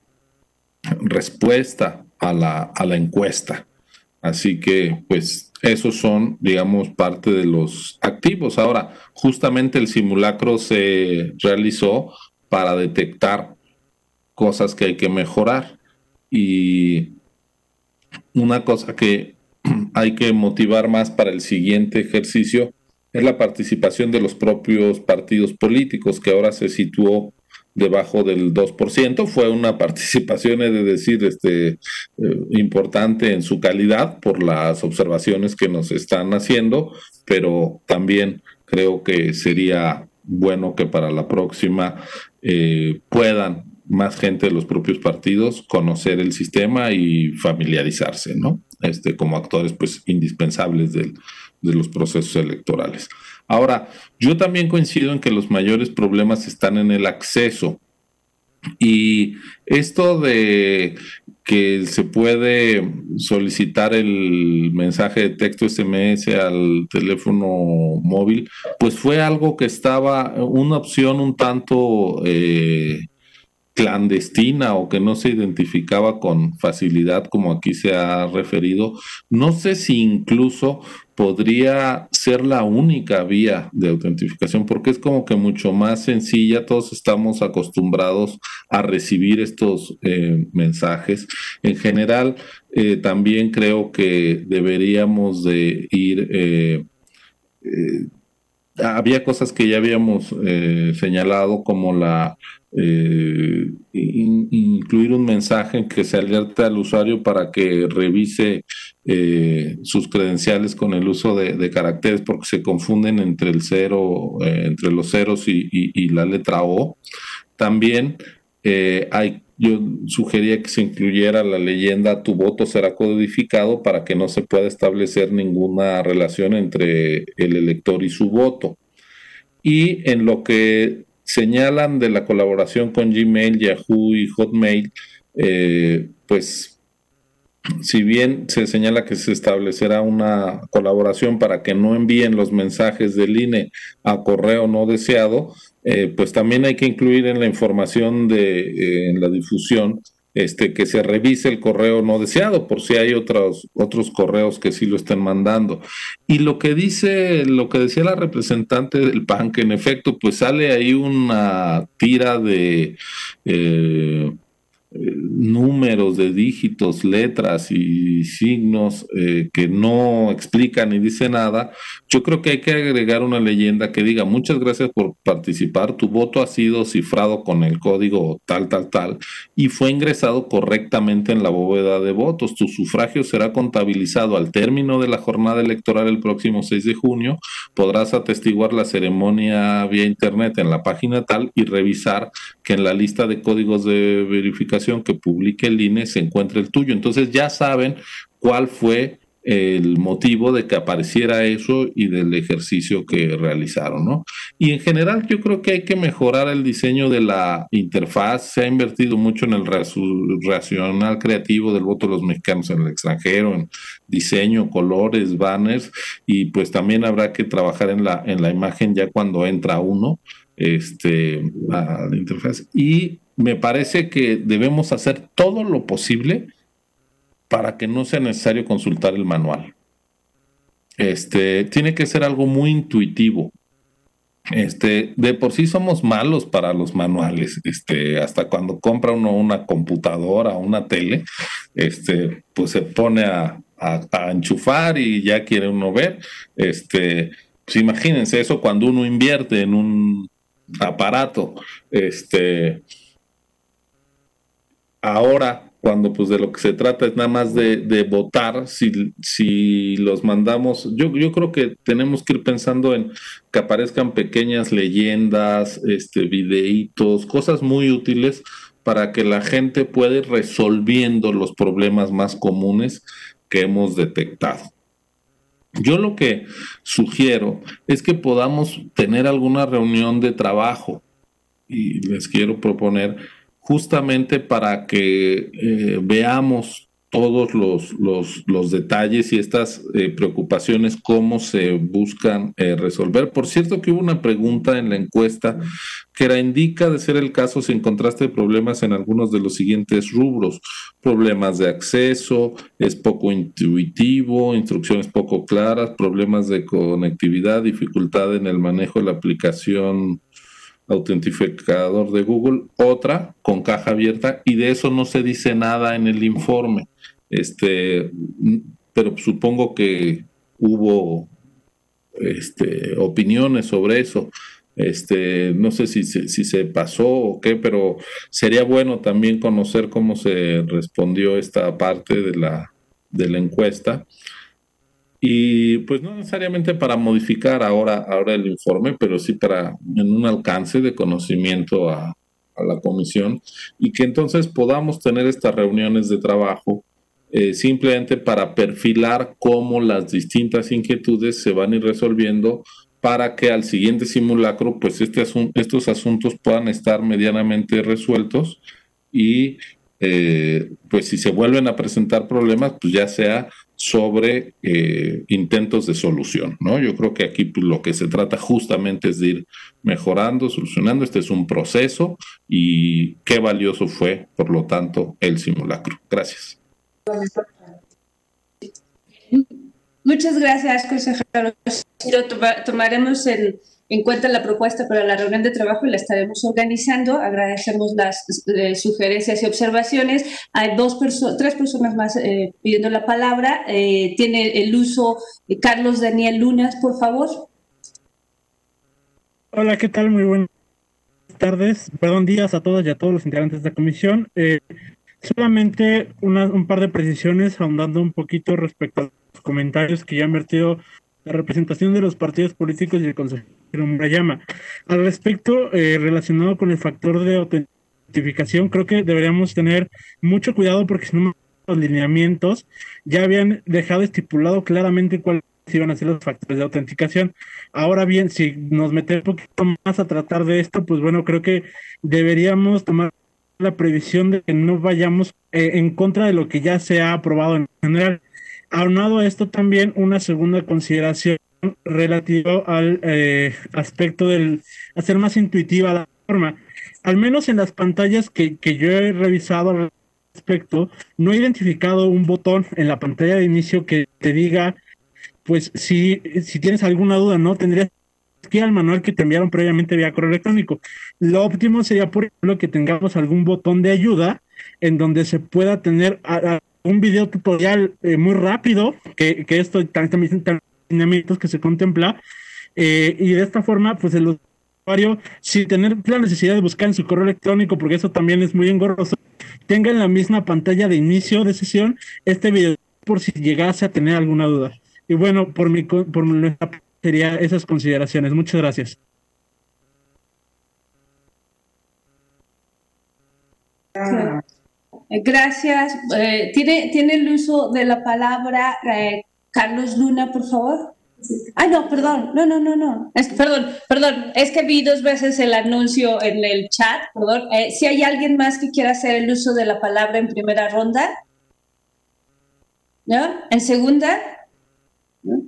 respuesta a la, a la encuesta. Así que, pues, esos son, digamos, parte de los activos. Ahora, justamente el simulacro se realizó para detectar cosas que hay que mejorar. Y una cosa que hay que motivar más para el siguiente ejercicio es la participación de los propios partidos políticos, que ahora se situó debajo del dos por ciento. Fue una participación, he de decir, este, eh, importante en su calidad por las observaciones que nos están haciendo, pero también creo que sería bueno que para la próxima eh, puedan más gente de los propios partidos conocer el sistema y familiarizarse, ¿no? Este, como actores pues indispensables del, de los procesos electorales. Ahora, yo también coincido en que los mayores problemas están en el acceso. Y esto de que se puede solicitar el mensaje de texto S M S al teléfono móvil, pues fue algo que estaba, una opción un tanto eh, clandestina o que no se identificaba con facilidad, como aquí se ha referido. No sé si incluso podría ser la única vía de autentificación, porque es como que mucho más sencilla. Todos estamos acostumbrados a recibir estos eh, mensajes. En general, eh, también creo que deberíamos de ir... Eh, eh, había cosas que ya habíamos eh, señalado, como la eh, in, incluir un mensaje en que se alerte al usuario para que revise eh, sus credenciales con el uso de, de caracteres, porque se confunden entre el cero, eh, entre los ceros y, y, y la letra O. También eh, hay yo sugería que se incluyera la leyenda "tu voto será codificado", para que no se pueda establecer ninguna relación entre el elector y su voto. Y en lo que señalan de la colaboración con Gmail, Yahoo y Hotmail, eh, pues si bien se señala que se establecerá una colaboración para que no envíen los mensajes del I N E a correo no deseado, eh, pues también hay que incluir en la información de eh, en la difusión este que se revise el correo no deseado, por si hay otros otros correos que sí lo estén mandando. Y lo que dice, lo que decía la representante del P A N, que en efecto pues sale ahí una tira de eh, números, de dígitos, letras y signos eh, que no explican ni dice nada. Yo creo que hay que agregar una leyenda que diga: muchas gracias por participar, tu voto ha sido cifrado con el código tal, tal, tal, y fue ingresado correctamente en la bóveda de votos. Tu sufragio será contabilizado al término de la jornada electoral el próximo seis de junio. Podrás atestiguar la ceremonia vía internet en la página tal y revisar que en la lista de códigos de verificación que publique el I N E se encuentre el tuyo. Entonces ya saben cuál fue el motivo de que apareciera eso y del ejercicio que realizaron, ¿no? Y en general yo creo que hay que mejorar el diseño de la interfaz. Se ha invertido mucho en el racional creativo del voto de los mexicanos en el extranjero, en diseño, colores, banners, y pues también habrá que trabajar en la, en la imagen ya cuando entra uno este, a la interfaz. Y me parece que debemos hacer todo lo posible para que no sea necesario consultar el manual. Este, tiene que ser algo muy intuitivo. Este, de por sí somos malos para los manuales. Este, hasta cuando compra uno una computadora o una tele, este, pues se pone a, a, a enchufar y ya quiere uno ver. Este, pues imagínense eso cuando uno invierte en un aparato. Este, ahora, cuando pues de lo que se trata es nada más de, de votar, si, si los mandamos, yo, yo creo que tenemos que ir pensando en que aparezcan pequeñas leyendas, este, videitos, cosas muy útiles para que la gente pueda ir resolviendo los problemas más comunes que hemos detectado. Yo lo que sugiero es que podamos tener alguna reunión de trabajo y les quiero proponer justamente para que eh, veamos todos los, los, los detalles y estas eh, preocupaciones, cómo se buscan eh, resolver. Por cierto que hubo una pregunta en la encuesta que era, indica de ser el caso si encontraste problemas en algunos de los siguientes rubros: problemas de acceso, es poco intuitivo, instrucciones poco claras, problemas de conectividad, dificultad en el manejo de la aplicación autentificador de Google, otra con caja abierta, y de eso no se dice nada en el informe. Este, pero supongo que hubo este, opiniones sobre eso. Este, no sé si, si, si se pasó o qué, pero sería bueno también conocer cómo se respondió esta parte de la, de la encuesta. Y pues no necesariamente para modificar ahora, ahora el informe, pero sí para en un alcance de conocimiento a, a la comisión, y que entonces podamos tener estas reuniones de trabajo eh, simplemente para perfilar cómo las distintas inquietudes se van a ir resolviendo para que al siguiente simulacro pues este asun- estos asuntos puedan estar medianamente resueltos y eh, pues si se vuelven a presentar problemas, pues ya sea sobre eh, intentos de solución, ¿no? Yo creo que aquí pues, lo que se trata justamente es de ir mejorando, solucionando. Este es un proceso y qué valioso fue, por lo tanto, el simulacro. Gracias. Muchas gracias, consejero. Tomaremos en, en cuenta la propuesta para la reunión de trabajo y la estaremos organizando. Agradecemos las eh, sugerencias y observaciones. Hay dos perso- tres personas más eh, pidiendo la palabra. Eh, tiene el uso eh, Carlos Daniel Lunas, por favor. Hola, ¿qué tal? Muy buenas tardes, perdón, días a todas y a todos los integrantes de la comisión. Eh, solamente una, un par de precisiones, ahondando un poquito respecto a los comentarios que ya han vertido la representación de los partidos políticos y el consejero Murayama. Al respecto, eh, relacionado con el factor de autentificación, creo que deberíamos tener mucho cuidado porque si no, los lineamientos ya habían dejado estipulado claramente cuáles iban a ser los factores de autenticación. Ahora bien, si nos metemos un poquito más a tratar de esto, pues bueno, creo que deberíamos tomar la previsión de que no vayamos eh, en contra de lo que ya se ha aprobado en general. Aunado a esto también una segunda consideración relativa al eh, aspecto del hacer más intuitiva la forma. Al menos en las pantallas que, que yo he revisado al respecto, no he identificado un botón en la pantalla de inicio que te diga, pues si, si tienes alguna duda, ¿no? Tendrías que ir al manual que te enviaron previamente vía correo electrónico. Lo óptimo sería, por ejemplo, que tengamos algún botón de ayuda en donde se pueda tener a, a un video tutorial eh, muy rápido, que, que esto también son lineamientos que se contempla, eh, y de esta forma, pues el usuario, sin tener la necesidad de buscar en su correo electrónico, porque eso también es muy engorroso, tenga en la misma pantalla de inicio de sesión este video por si llegase a tener alguna duda. Y bueno, por mi por mi sería esas consideraciones. Muchas gracias. Gracias. Eh, tiene, tiene el uso de la palabra eh, Carlos Luna, por favor. Ay, no, perdón, no, no, no, no. Es, perdón, perdón, es que vi dos veces el anuncio en el chat, perdón. Eh, si hay alguien más que quiera hacer el uso de la palabra en primera ronda, ¿no? ¿En segunda? ¿No?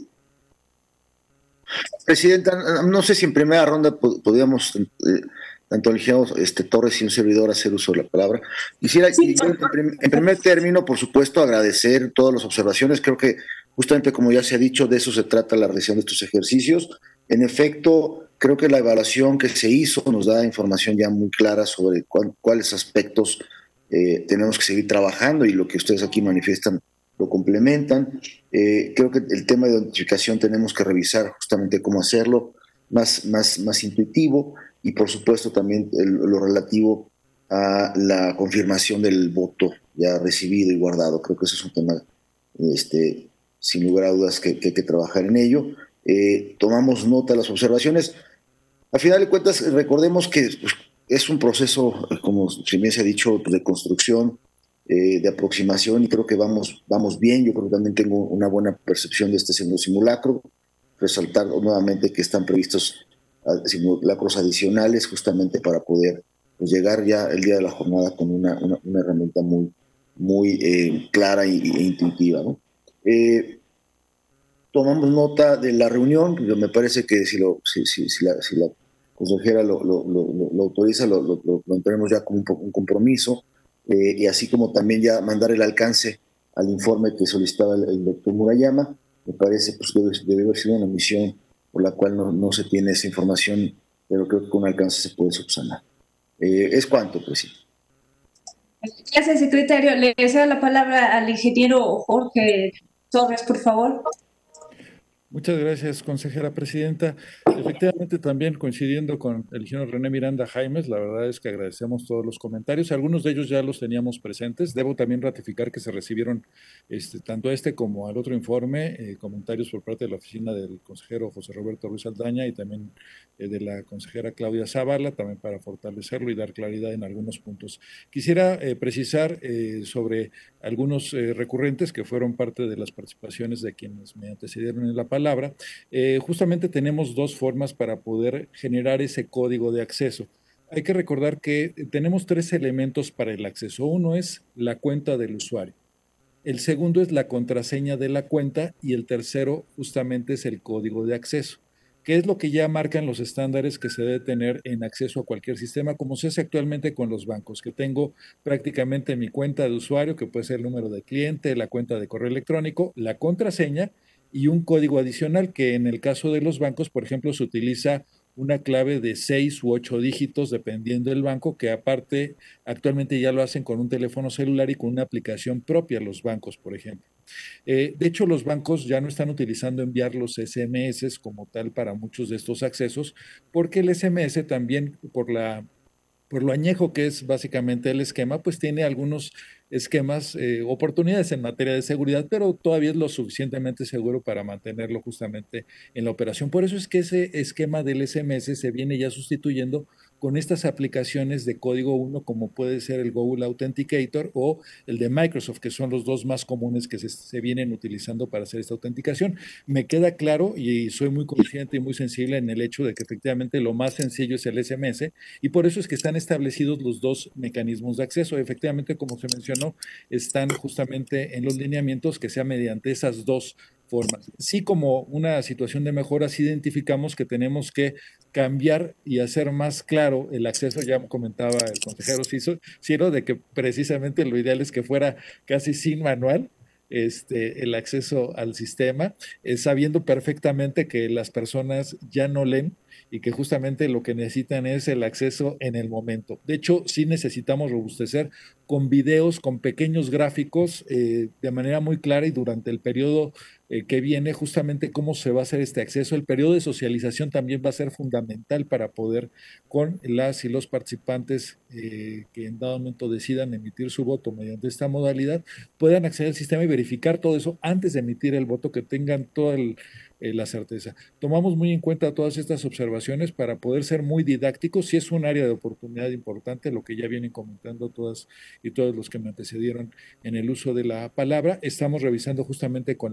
Presidenta, no sé si en primera ronda podríamos, eh, tanto el ingeniero este, Torres y un servidor, hacer uso de la palabra. Quisiera, sí, en, prim, en primer término, por supuesto, agradecer todas las observaciones. Creo que justamente como ya se ha dicho, de eso se trata la realización de estos ejercicios. En efecto, creo que la evaluación que se hizo nos da información ya muy clara sobre cuál, cuáles aspectos eh, tenemos que seguir trabajando, y lo que ustedes aquí manifiestan lo complementan. Eh, creo que el tema de identificación tenemos que revisar justamente cómo hacerlo más, más, más intuitivo, y por supuesto también el, lo relativo a la confirmación del voto ya recibido y guardado. Creo que eso es un tema este, sin lugar a dudas que, que hay que trabajar en ello. Eh, tomamos nota de las observaciones. A final de cuentas, recordemos que pues, es un proceso, como bien se ha dicho, de construcción, eh, de aproximación, y creo que vamos, vamos bien. Yo creo que también tengo una buena percepción de este segundo simulacro. Resaltar nuevamente que están previstos simulacros adicionales justamente para poder pues, llegar ya el día de la jornada con una, una, una herramienta muy, muy eh, clara e, e intuitiva, ¿no? Eh, tomamos nota de la reunión. Me parece que si, lo, si, si, si, la, si la consejera lo, lo, lo, lo autoriza, lo, lo, lo tenemos ya como un, un compromiso, eh, y así como también ya mandar el alcance al informe que solicitaba el, el doctor Murayama. Me parece pues, que debe, debe haber sido una misión por la cual no, no se tiene esa información, pero creo que con alcance se puede subsanar. Eh, ¿Es cuánto, presidente? Gracias, secretario. Le cedo la palabra al ingeniero Jorge Torres, por favor. Muchas gracias, consejera presidenta. Efectivamente, también coincidiendo con el ingeniero René Miranda Jaimes, la verdad es que agradecemos todos los comentarios. Algunos de ellos ya los teníamos presentes. Debo también ratificar que se recibieron este, tanto a este como al otro informe eh, comentarios por parte de la oficina del consejero José Roberto Ruiz Aldaña y también eh, de la consejera Claudia Zavala, también para fortalecerlo y dar claridad en algunos puntos. Quisiera eh, precisar eh, sobre algunos eh, recurrentes que fueron parte de las participaciones de quienes me antecedieron en la palabra. Palabra, eh, justamente tenemos dos formas para poder generar ese código de acceso. Hay que recordar que tenemos tres elementos para el acceso. Uno es la cuenta del usuario, el segundo es la contraseña de la cuenta y el tercero justamente es el código de acceso, que es lo que ya marcan los estándares que se debe tener en acceso a cualquier sistema, como se hace actualmente con los bancos, que tengo prácticamente mi cuenta de usuario, que puede ser el número de cliente, la cuenta de correo electrónico, la contraseña y un código adicional, que en el caso de los bancos, por ejemplo, se utiliza una clave de seis u ocho dígitos, dependiendo del banco, que aparte actualmente ya lo hacen con un teléfono celular y con una aplicación propia los bancos, por ejemplo. Eh, de hecho, los bancos ya no están utilizando enviar los S M S como tal para muchos de estos accesos, porque el S M S también, por la por lo añejo que es básicamente el esquema, pues tiene algunos esquemas, eh, oportunidades en materia de seguridad, pero todavía es lo suficientemente seguro para mantenerlo justamente en la operación. Por eso es que ese esquema del S M S se viene ya sustituyendo con estas aplicaciones de código uno, como puede ser el Google Authenticator o el de Microsoft, que son los dos más comunes que se, se vienen utilizando para hacer esta autenticación. Me queda claro y soy muy consciente y muy sensible en el hecho de que efectivamente lo más sencillo es el S M S, y por eso es que están establecidos los dos mecanismos de acceso. Efectivamente, como se mencionó, están justamente en los lineamientos que sea mediante esas dos formas. Sí, como una situación de mejora, sí identificamos que tenemos que cambiar y hacer más claro el acceso. Ya comentaba el consejero Ciro de que precisamente lo ideal es que fuera casi sin manual este, el acceso al sistema, eh, sabiendo perfectamente que las personas ya no leen y que justamente lo que necesitan es el acceso en el momento. De hecho, sí necesitamos robustecer con videos, con pequeños gráficos, eh, de manera muy clara y durante el periodo eh, que viene, justamente cómo se va a hacer este acceso. El periodo de socialización también va a ser fundamental para poder con las y los participantes eh, que en dado momento decidan emitir su voto mediante esta modalidad, puedan acceder al sistema y verificar todo eso antes de emitir el voto, que tengan todo el Eh, la certeza. Tomamos muy en cuenta todas estas observaciones para poder ser muy didácticos. Sí es un área de oportunidad importante, lo que ya vienen comentando todas y todos los que me antecedieron en el uso de la palabra. Estamos revisando justamente con la empresa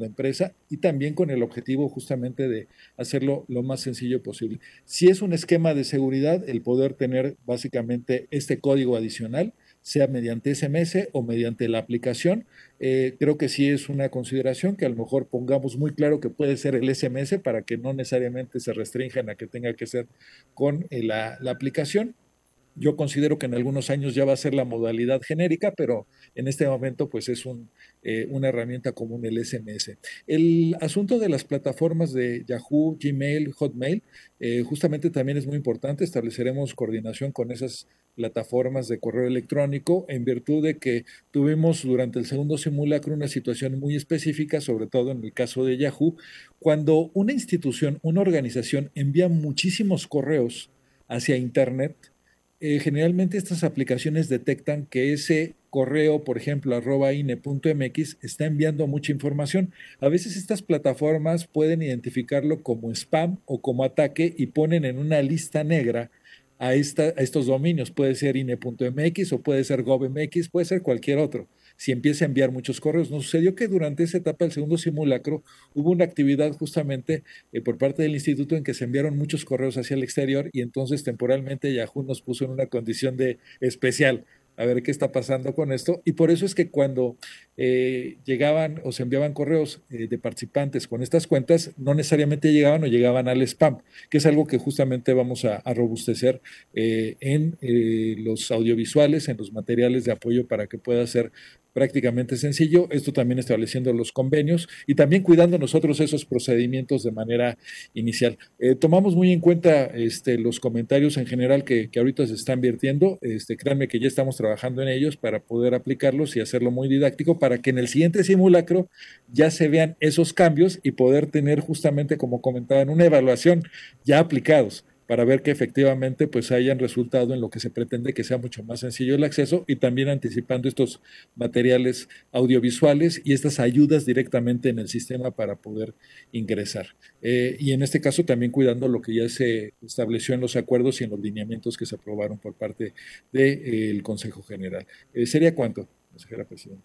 empresa y también con el objetivo justamente de hacerlo lo más sencillo posible. Si es un esquema de seguridad, el poder tener básicamente este código adicional, sea mediante ese eme ese o mediante la aplicación, eh, creo que sí es una consideración que a lo mejor pongamos muy claro que puede ser el ese eme ese para que no necesariamente se restrinjan a que tenga que ser con eh, la, la aplicación. Yo considero que en algunos años ya va a ser la modalidad genérica, pero en este momento pues es un, eh, una herramienta común el ese eme ese. El asunto de las plataformas de Yahoo, Gmail, Hotmail, eh, justamente también es muy importante. Estableceremos coordinación con esas plataformas de correo electrónico en virtud de que tuvimos durante el segundo simulacro una situación muy específica, sobre todo en el caso de Yahoo, cuando una institución, una organización envía muchísimos correos hacia Internet. Eh, generalmente estas aplicaciones detectan que ese correo, por ejemplo, arroba ine punto eme equis, está enviando mucha información. A veces estas plataformas pueden identificarlo como spam o como ataque y ponen en una lista negra a, esta, a estos dominios. Puede ser ine punto eme equis o puede ser gov punto eme equis, puede ser cualquier otro. Si empieza a enviar muchos correos. Nos sucedió que durante esa etapa del segundo simulacro hubo una actividad justamente eh, por parte del instituto en que se enviaron muchos correos hacia el exterior y entonces temporalmente Yahoo nos puso en una condición de especial. A ver qué está pasando con esto. Y por eso es que cuando eh, llegaban o se enviaban correos eh, de participantes con estas cuentas, no necesariamente llegaban o llegaban al spam, que es algo que justamente vamos a, a robustecer eh, en eh, los audiovisuales, en los materiales de apoyo para que pueda ser prácticamente sencillo. Esto también estableciendo los convenios y también cuidando nosotros esos procedimientos de manera inicial. Eh, tomamos muy en cuenta este, los comentarios en general que, que ahorita se están vertiendo. Este, créanme que ya estamos trabajando en ellos para poder aplicarlos y hacerlo muy didáctico para que en el siguiente simulacro ya se vean esos cambios y poder tener justamente, como comentaban, una evaluación ya aplicados, para ver que efectivamente pues hayan resultado en lo que se pretende, que sea mucho más sencillo el acceso, y también anticipando estos materiales audiovisuales y estas ayudas directamente en el sistema para poder ingresar. Eh, y en este caso también cuidando lo que ya se estableció en los acuerdos y en los lineamientos que se aprobaron por parte del eh, Consejo General. Eh, ¿Sería cuánto, consejera presidenta?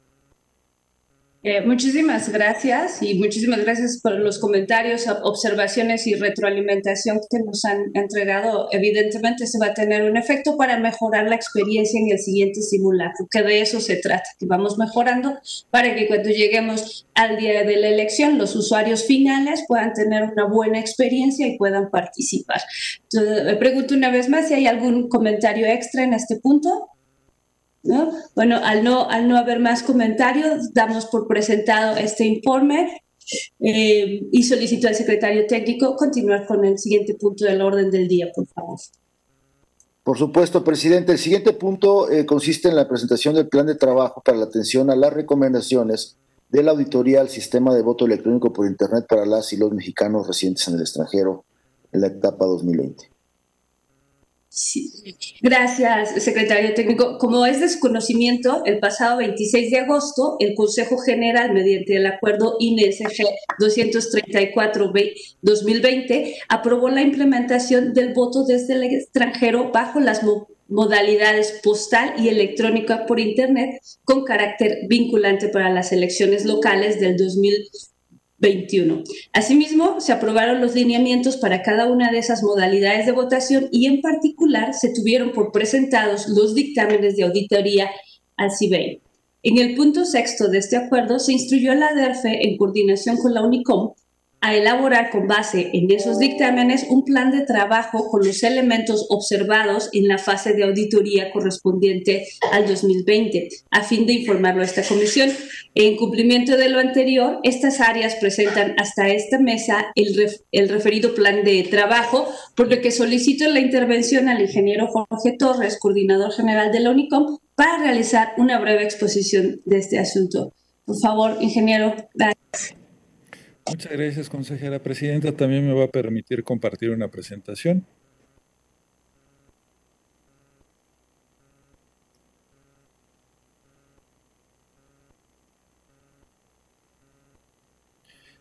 Eh, muchísimas gracias y muchísimas gracias por los comentarios, observaciones y retroalimentación que nos han entregado. Evidentemente se va a tener un efecto para mejorar la experiencia en el siguiente simulacro, que de eso se trata, que vamos mejorando para que cuando lleguemos al día de la elección los usuarios finales puedan tener una buena experiencia y puedan participar. Entonces, me pregunto una vez más si hay algún comentario extra en este punto. ¿No? Bueno, al no, al no haber más comentarios, damos por presentado este informe eh, y solicito al secretario técnico continuar con el siguiente punto del orden del día, por favor. Por supuesto, presidente. El siguiente punto eh, consiste en la presentación del plan de trabajo para la atención a las recomendaciones de la auditoría al sistema de voto electrónico por Internet para las y los mexicanos residentes en el extranjero en la etapa dos mil veinte. Sí. Gracias, secretario técnico. Como es de su conocimiento, el pasado veintiséis de agosto, el Consejo General, mediante el acuerdo I N E S G doscientos treinta y cuatro dos mil veinte, aprobó la implementación del voto desde el extranjero bajo las mo modalidades postal y electrónica por Internet con carácter vinculante para las elecciones locales del dos mil veintiuno. Asimismo, se aprobaron los lineamientos para cada una de esas modalidades de votación y en particular se tuvieron por presentados los dictámenes de auditoría al C I B E I. En el punto sexto de este acuerdo se instruyó a la D E R F E en coordinación con la UNICOM a elaborar con base en esos dictámenes un plan de trabajo con los elementos observados en la fase de auditoría correspondiente al dos mil veinte, a fin de informarlo a esta comisión. En cumplimiento de lo anterior, estas áreas presentan hasta esta mesa el, ref, el referido plan de trabajo, por lo que solicito la intervención al ingeniero Jorge Torres, coordinador general de la UNICOM, para realizar una breve exposición de este asunto. Por favor, ingeniero, gracias. Muchas gracias, consejera presidenta. También me va a permitir compartir una presentación.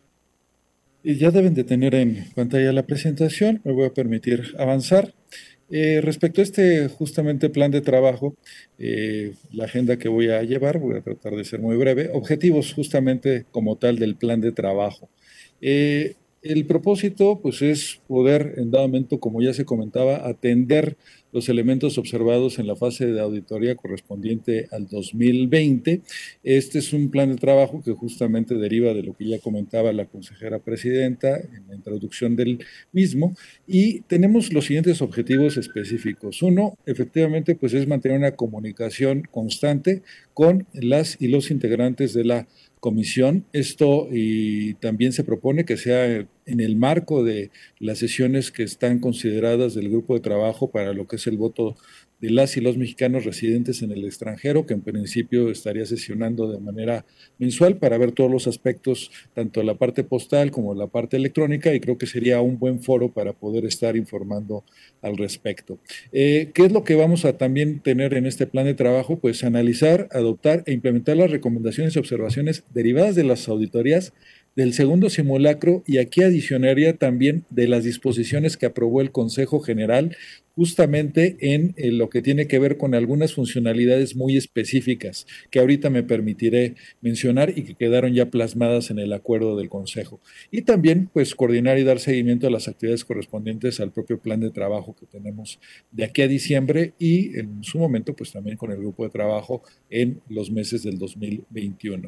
Y ya deben de tener en pantalla la presentación. Me voy a permitir avanzar. Eh, respecto a este justamente plan de trabajo, eh, la agenda que voy a llevar, voy a tratar de ser muy breve, objetivos justamente como tal del plan de trabajo. Eh, el propósito pues es poder, en dado momento, como ya se comentaba, atender los elementos observados en la fase de auditoría correspondiente al dos mil veinte. Este es un plan de trabajo que justamente deriva de lo que ya comentaba la consejera presidenta en la introducción del mismo, y tenemos los siguientes objetivos específicos. Uno, efectivamente, pues es mantener una comunicación constante con las y los integrantes de la comisión. Esto y también se propone que sea en el marco de las sesiones que están consideradas del grupo de trabajo para lo que es el voto de las y los mexicanos residentes en el extranjero, que en principio estaría sesionando de manera mensual para ver todos los aspectos, tanto de la parte postal como de la parte electrónica, y creo que sería un buen foro para poder estar informando al respecto. Eh, ¿Qué es lo que vamos a también tener en este plan de trabajo? Pues analizar, adoptar e implementar las recomendaciones y observaciones derivadas de las auditorías del segundo simulacro, y aquí adicionaría también de las disposiciones que aprobó el Consejo General justamente en, en lo que tiene que ver con algunas funcionalidades muy específicas que ahorita me permitiré mencionar y que quedaron ya plasmadas en el acuerdo del Consejo. Y también pues coordinar y dar seguimiento a las actividades correspondientes al propio plan de trabajo que tenemos de aquí a diciembre, y en su momento pues también con el grupo de trabajo en los meses del dos mil veintiuno.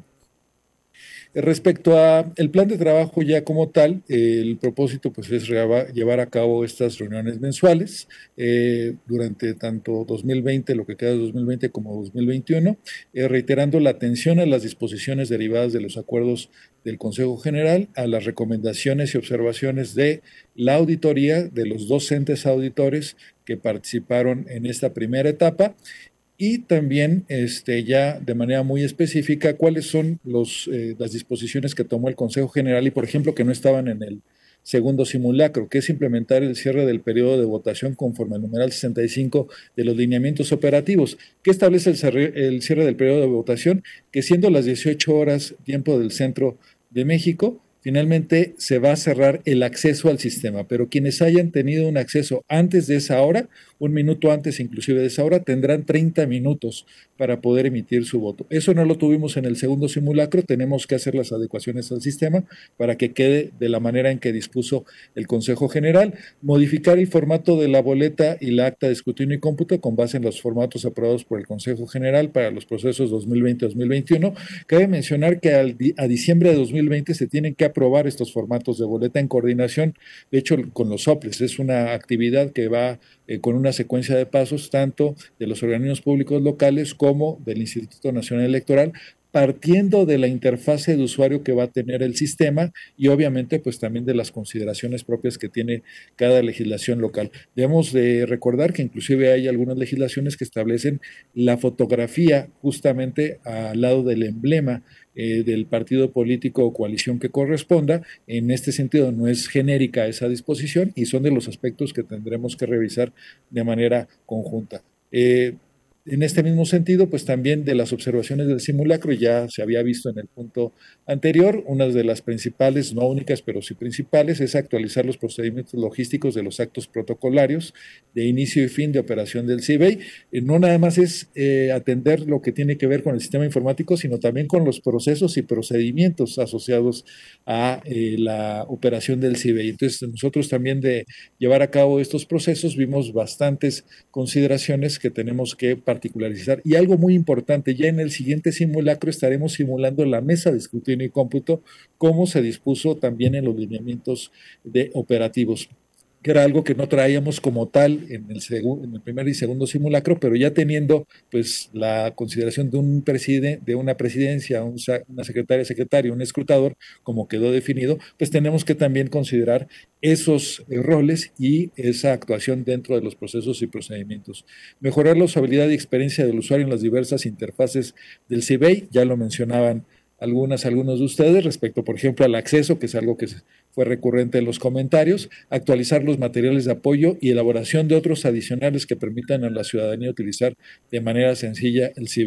Respecto a el plan de trabajo ya como tal, eh, el propósito pues es llevar a cabo estas reuniones mensuales eh, durante tanto dos mil veinte, lo que queda de dos mil veinte, como dos mil veintiuno, eh, reiterando la atención a las disposiciones derivadas de los acuerdos del Consejo General, a las recomendaciones y observaciones de la auditoría de los dos entes auditores que participaron en esta primera etapa, y también este, ya de manera muy específica cuáles son los, eh, las disposiciones que tomó el Consejo General y, por ejemplo, que no estaban en el segundo simulacro, que es implementar el cierre del periodo de votación conforme al numeral sesenta y cinco de los lineamientos operativos. ¿Qué establece el cierre, el cierre del periodo de votación? Que siendo las dieciocho horas tiempo del centro de México, finalmente se va a cerrar el acceso al sistema, pero quienes hayan tenido un acceso antes de esa hora, un minuto antes inclusive de esa hora, tendrán treinta minutos para poder emitir su voto. Eso no lo tuvimos en el segundo simulacro, tenemos que hacer las adecuaciones al sistema para que quede de la manera en que dispuso el Consejo General, modificar el formato de la boleta y la acta de escrutinio y cómputo con base en los formatos aprobados por el Consejo General para los procesos dos mil veinte a dos mil veintiuno. Cabe mencionar que al, a diciembre de dos mil veinte se tienen que aprobar estos formatos de boleta en coordinación, de hecho con los soples. Es una actividad que va eh, con una secuencia de pasos tanto de los organismos públicos locales como del Instituto Nacional Electoral, partiendo de la interfase de usuario que va a tener el sistema y obviamente pues también de las consideraciones propias que tiene cada legislación local. Debemos de recordar que inclusive hay algunas legislaciones que establecen la fotografía justamente al lado del emblema eh, del partido político o coalición que corresponda. En este sentido no es genérica esa disposición y son de los aspectos que tendremos que revisar de manera conjunta. Eh, En este mismo sentido, pues también de las observaciones del simulacro, ya se había visto en el punto anterior, una de las principales, no únicas, pero sí principales, es actualizar los procedimientos logísticos de los actos protocolarios de inicio y fin de operación del C I B E I. Eh, no nada más es eh, atender lo que tiene que ver con el sistema informático, sino también con los procesos y procedimientos asociados a eh, la operación del C I B E I. Entonces, nosotros también de llevar a cabo estos procesos vimos bastantes consideraciones que tenemos que participar particularizar. Y algo muy importante, ya en el siguiente simulacro estaremos simulando la mesa de escrutinio y cómputo, como se dispuso también en los lineamientos de operativos, que era algo que no traíamos como tal en el, en el primer y segundo simulacro, pero ya teniendo pues la consideración de un presidente, de una presidencia, un, una secretaria, secretario, un escrutador, como quedó definido, pues tenemos que también considerar esos roles y esa actuación dentro de los procesos y procedimientos. Mejorar la usabilidad y experiencia del usuario en las diversas interfaces del C I B E I, ya lo mencionaban algunas, algunos de ustedes respecto, por ejemplo, al acceso, que es algo que fue recurrente en los comentarios, actualizar los materiales de apoyo y elaboración de otros adicionales que permitan a la ciudadanía utilizar de manera sencilla el C I B E I.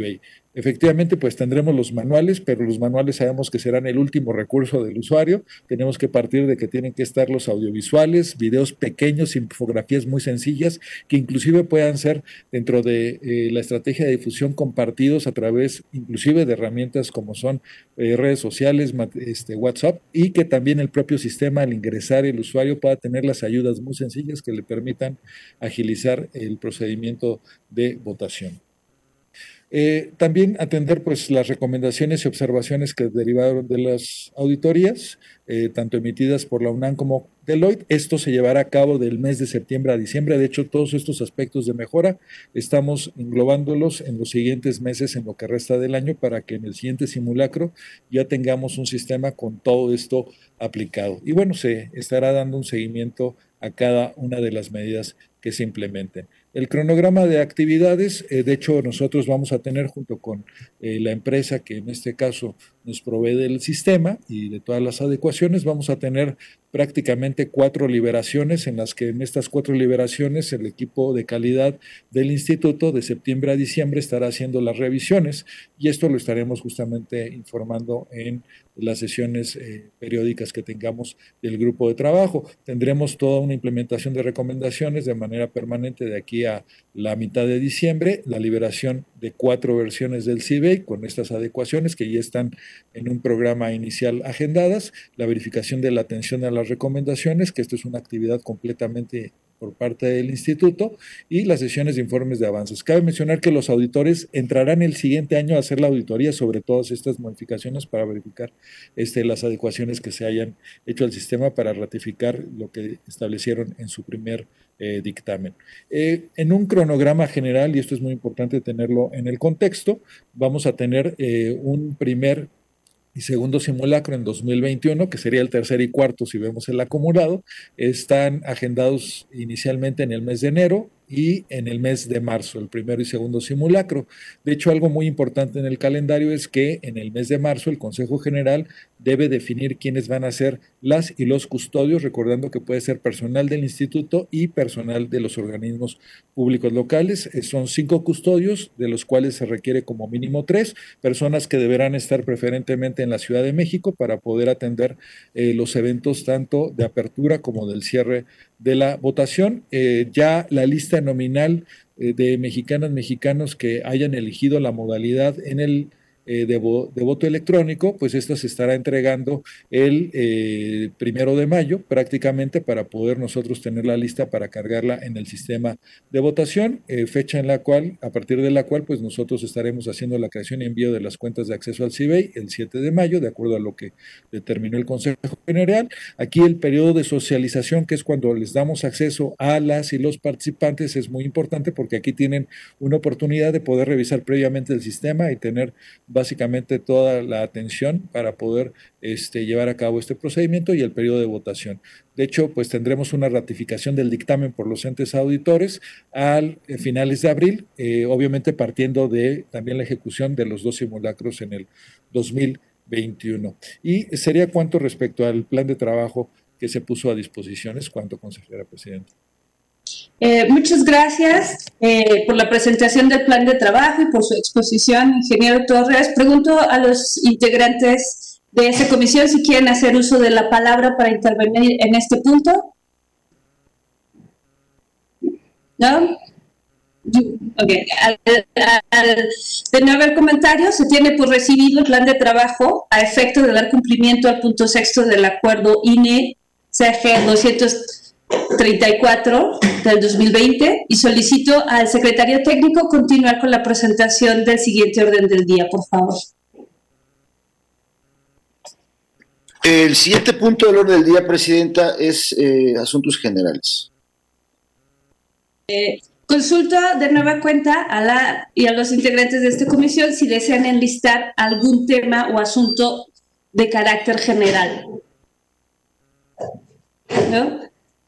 Efectivamente, pues tendremos los manuales, pero los manuales sabemos que serán el último recurso del usuario. Tenemos que partir de que tienen que estar los audiovisuales, videos pequeños, infografías muy sencillas, que inclusive puedan ser dentro de eh, la estrategia de difusión compartidos a través inclusive de herramientas como son eh, redes sociales, este, WhatsApp, y que también el propio sistema al ingresar el usuario pueda tener las ayudas muy sencillas que le permitan agilizar el procedimiento de votación. Eh, también atender pues las recomendaciones y observaciones que derivaron de las auditorías, eh, tanto emitidas por la UNAM como Deloitte. Esto se llevará a cabo del mes de septiembre a diciembre. De hecho, todos estos aspectos de mejora estamos englobándolos en los siguientes meses, en lo que resta del año, para que en el siguiente simulacro ya tengamos un sistema con todo esto aplicado. Y bueno, se estará dando un seguimiento a cada una de las medidas que se implementen. El cronograma de actividades, eh, de hecho nosotros vamos a tener junto con eh, la empresa que en este caso nos provee del sistema y de todas las adecuaciones, vamos a tener prácticamente cuatro liberaciones, en las que en estas cuatro liberaciones el equipo de calidad del instituto de septiembre a diciembre estará haciendo las revisiones, y esto lo estaremos justamente informando en las sesiones eh, periódicas que tengamos del grupo de trabajo. Tendremos toda una implementación de recomendaciones de manera permanente de aquí a la mitad de diciembre, la liberación de cuatro versiones del C I B E I con estas adecuaciones que ya están en un programa inicial agendadas, la verificación de la atención a las recomendaciones, que esto es una actividad completamente por parte del instituto, y las sesiones de informes de avances. Cabe mencionar que los auditores entrarán el siguiente año a hacer la auditoría sobre todas estas modificaciones para verificar este, las adecuaciones que se hayan hecho al sistema para ratificar lo que establecieron en su primer eh, dictamen. Eh, en un cronograma general, y esto es muy importante tenerlo en el contexto, vamos a tener eh, un primer y segundo simulacro en dos mil veintiuno, que sería el tercer y cuarto si vemos el acumulado. Están agendados inicialmente en el mes de enero y en el mes de marzo, el primero y segundo simulacro. De hecho, algo muy importante en el calendario es que en el mes de marzo el Consejo General debe definir quiénes van a ser las y los custodios, recordando que puede ser personal del instituto y personal de los organismos públicos locales. Son cinco custodios, de los cuales se requiere como mínimo tres, personas que deberán estar preferentemente en la Ciudad de México para poder atender eh, los eventos tanto de apertura como del cierre de la votación. Eh, ya la lista nominal eh, de mexicanas, mexicanos que hayan elegido la modalidad en el eh, de, vo de voto electrónico, pues esta se estará entregando el eh, primero de mayo prácticamente, para poder nosotros tener la lista para cargarla en el sistema de votación, eh, fecha en la cual, a partir de la cual, pues nosotros estaremos haciendo la creación y envío de las cuentas de acceso al C I B E I el siete de mayo, de acuerdo a lo que determinó el Consejo General. Aquí el periodo de socialización, que es cuando les damos acceso a las y los participantes, es muy importante, porque aquí tienen una oportunidad de poder revisar previamente el sistema y tener básicamente toda la atención para poder este, llevar a cabo este procedimiento y el periodo de votación. De hecho, pues tendremos una ratificación del dictamen por los entes auditores al eh, finales de abril, eh, obviamente partiendo de también la ejecución de los dos simulacros en el dos mil veintiuno. Y sería cuanto respecto al plan de trabajo que se puso a disposición. Es cuanto, consejera presidenta. Eh, muchas gracias eh, por la presentación del plan de trabajo y por su exposición, ingeniero Torres. Pregunto a los integrantes de esta comisión si quieren hacer uso de la palabra para intervenir en este punto. ¿No? Ok. Al, al, de no haber comentarios, se tiene por recibido el plan de trabajo a efecto de dar cumplimiento al punto sexto del acuerdo I N E C G doscientos treinta y cuatro del dos mil veinte, y solicito al secretario técnico continuar con la presentación del siguiente orden del día, por favor. El siguiente punto del orden del día, presidenta, es eh, asuntos generales. Eh, consulta de nueva cuenta a la y a los integrantes de esta comisión si desean enlistar algún tema o asunto de carácter general. ¿No?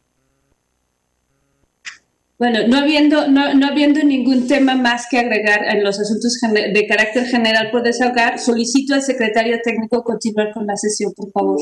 Bueno, no habiendo, no, no habiendo ningún tema más que agregar en los asuntos de carácter general por desahogar, solicito al secretario técnico continuar con la sesión, por favor.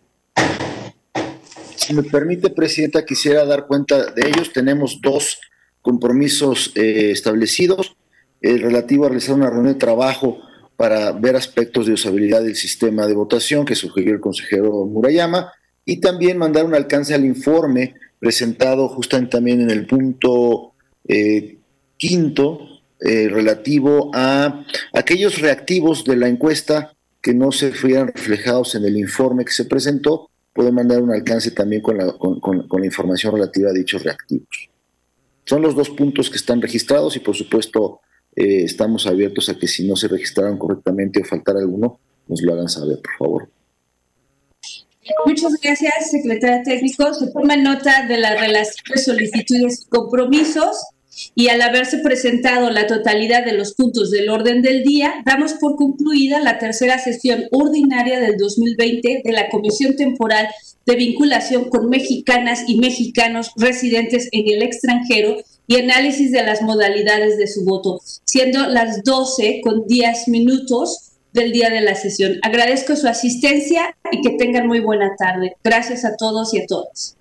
Si me permite, presidenta, quisiera dar cuenta de ellos. Tenemos dos compromisos eh, establecidos, eh, relativo a realizar una reunión de trabajo para ver aspectos de usabilidad del sistema de votación que sugirió el consejero Murayama, y también mandar un alcance al informe presentado justamente también en el punto eh, quinto, eh, relativo a aquellos reactivos de la encuesta que no se fueran reflejados en el informe que se presentó. Puede mandar un alcance también con la, con, con, con la información relativa a dichos reactivos. Son los dos puntos que están registrados y por supuesto eh, estamos abiertos a que si no se registraron correctamente o faltara alguno, nos lo hagan saber, por favor. Muchas gracias, secretaria técnico. Se toma nota de la relación de solicitudes y compromisos, y al haberse presentado la totalidad de los puntos del orden del día, damos por concluida la tercera sesión ordinaria del dos mil veinte de la Comisión Temporal de Vinculación con Mexicanas y Mexicanos residentes en el extranjero y análisis de las modalidades de su voto, siendo las doce con diez minutos del día de la sesión. Agradezco su asistencia y que tengan muy buena tarde. Gracias a todos y a todas.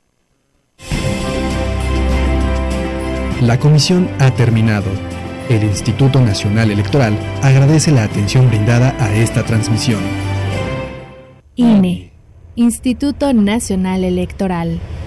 La comisión ha terminado. El Instituto Nacional Electoral agradece la atención brindada a esta transmisión. I N E, Instituto Nacional Electoral.